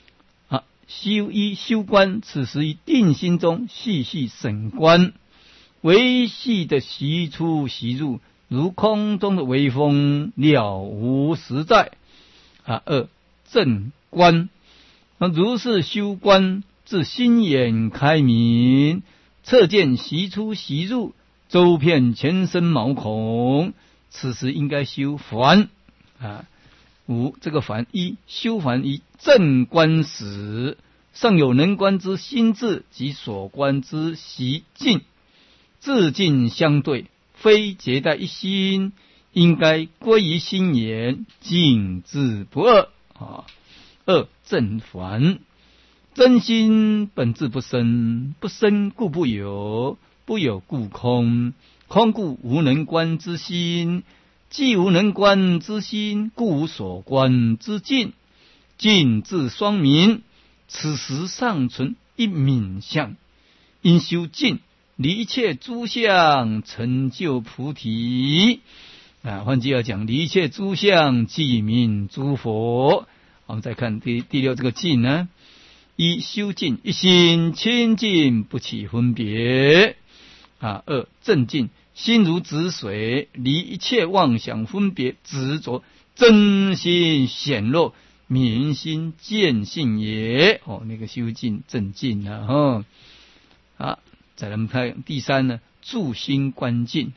修观，此时于定心中细细审观，微细的息出息入，如空中的微风，了无实在2正观，如是修观，至心眼开明，侧见息出息入，周遍全身毛孔，此时应该修梵5这个梵一修梵于正观时，尚有能观之心智及所观之习境，自境相对，非结待一心，应该归于心眼，静自不二二正还。真心本质不生，不生故不有，不有故空，空故无能观之心，既无能观之心，故无所观之境。境自双明，此时尚存一泯相，因修境离一切诸相，成就菩提。换句话讲，离一切诸相，即名诸佛。我们再看第六这个境呢，一修境，一心清净，不起分别。二正境，心如止水，离一切妄想分别执着，真心显露，明心见性也。那个修境正境了再来我们看第三呢，住心观境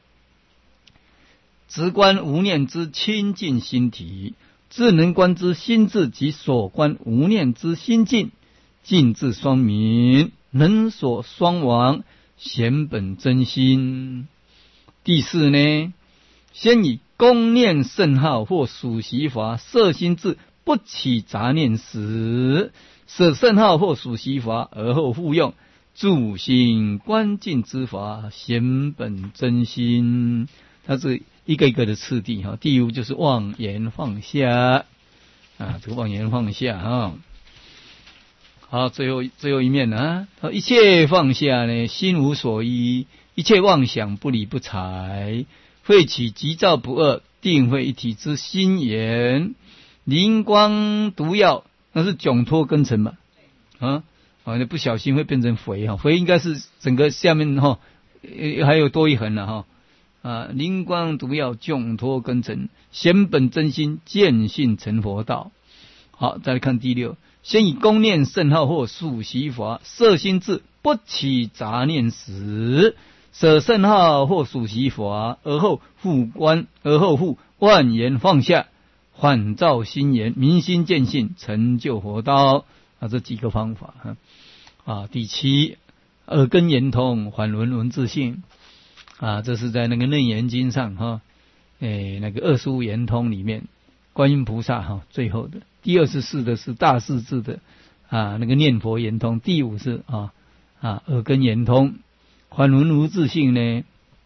直观无念之清净心体，智能观之心智及所观无念之心境，境智双明，能所双亡，显本真心。第四呢，先以公念圣号或属习法摄心智，不起杂念时，摄圣号或属习法，而后复用住心观境之法，显本真心。它是一个一个的次第第五就是妄言放下这个妄言放下好，最后一面呢一切放下呢，心无所依，一切妄想不理不睬，会起急躁不二，定慧一体之心眼。灵光毒药，那是窘脱根尘嘛那不小心会变成肥肥应该是整个下面还有多一横了灵光毒药，窘脱根尘，显本真心，见性成佛道。好，再来看第六，先以公念圣号或属习法摄心智，不起杂念时，舍圣号或属习法，而后复万言放下，缓照心言，明心见性，成就佛道这几个方法第七，耳根圆通，缓闻闻自性这是在那个楞严经上那个25圆通里面，观音菩萨最后的第24的是大势至的那个念佛圆通，第5是耳根圆通，缓闻无自性呢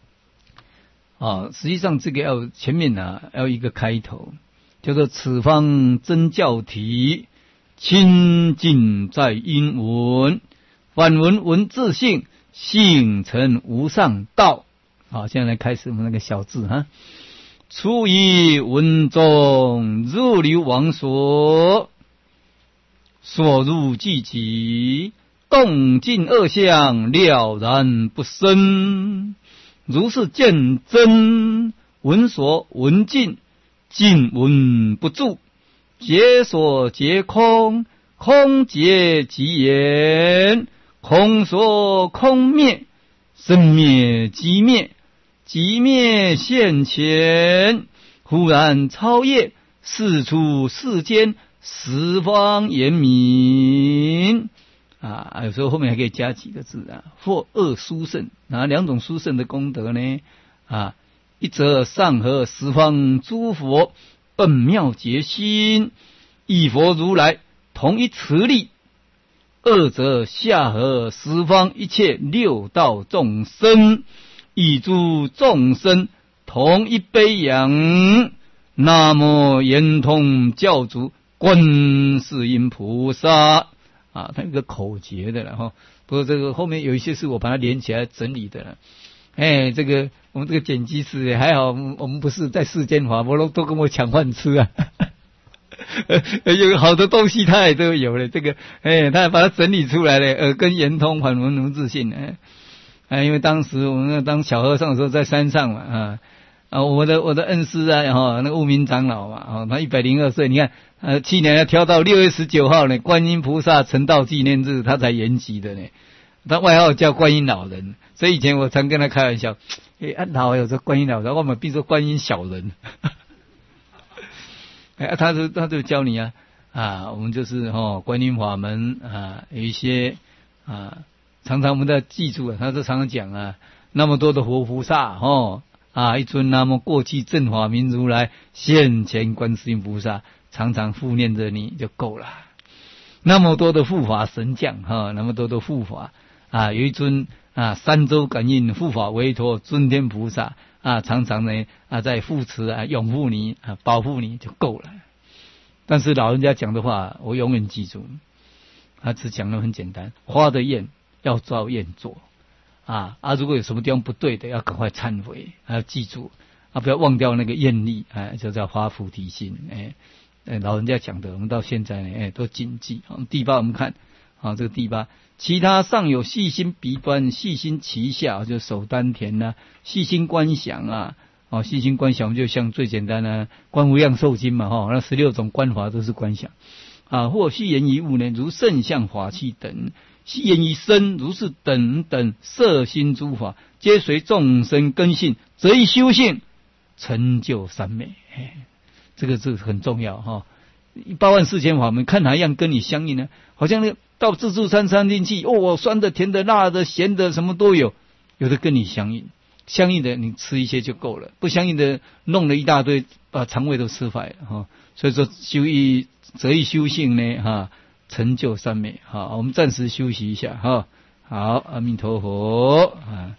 实际上这个前面要一个开头，叫做此方真教体，清净在因闻，缓闻闻自性，性成无上道。好，现在来开始我们那个小字出于文中，入流往所，所入即己，动静二相，了然不生。如是见真，闻所闻尽，尽闻不住，解所解空，空解即言，空所空灭，生灭即灭，即灭现前，忽然超越，世出世间，十方严明有时候后面还可以加几个字或二殊胜两种殊胜的功德呢一则上合十方诸佛本妙觉心，一佛如来同一慈力；二则下合十方一切六道众生，一诸众生同一悲仰。南无圆通教主观世音菩萨它有个口诀的了不过这个后面有一些是我把它连起来整理的了。这个我们这个剪辑师还好，我们不是在世间法，不都跟我抢饭吃有好多东西他也都有了，这个他还把它整理出来了，耳根圆通，缓闻无自性因为当时我们当小和尚的时候在山上嘛我的恩师那个悟明长老嘛他102岁，你看去年要挑到6月19号呢，观音菩萨成道纪念日，他才延吉的呢。他外号叫观音老人，所以以前我常跟他开玩笑，老有说观音老人，我们必说观音小人。他就教你我们就是观音法门有一些常常我们在记住他就常常讲那么多的活菩萨一尊那么过去正法明如来现前观世音菩萨， 常常护念着你就够了。那么多的护法神将哈，那么多的护法啊，有一尊三周感应护法韦陀尊天菩萨常常呢在护持拥护你保护你就够了。但是老人家讲的话，我永远记住，他只讲的很简单，花的愿要照愿做如果有什么地方不对的，要赶快忏悔，要记住不要忘掉那个愿力就叫发菩提心。老人家讲的，我们到现在呢都谨记。第八我们看这个第八，其他尚有细心鼻端，细心脐下，就手丹田细心观想细心观想就像最简单的观无量寿经嘛那16种观法都是观想或细言于物呢，如圣相法器等；细言于身，如是等等摄心诸法，皆随众生根性，则以修性成就三昧。这个是很重要84000法门，看哪一样跟你相应呢？好像那个到自助餐餐厅去酸的、甜的、辣的、咸的，什么都有，有的跟你相应。相应的你吃一些就够了，不相应的弄了一大堆，把肠胃都吃坏了所以说则以修性呢成就三昧。好，我们暂时休息一下好，阿弥陀佛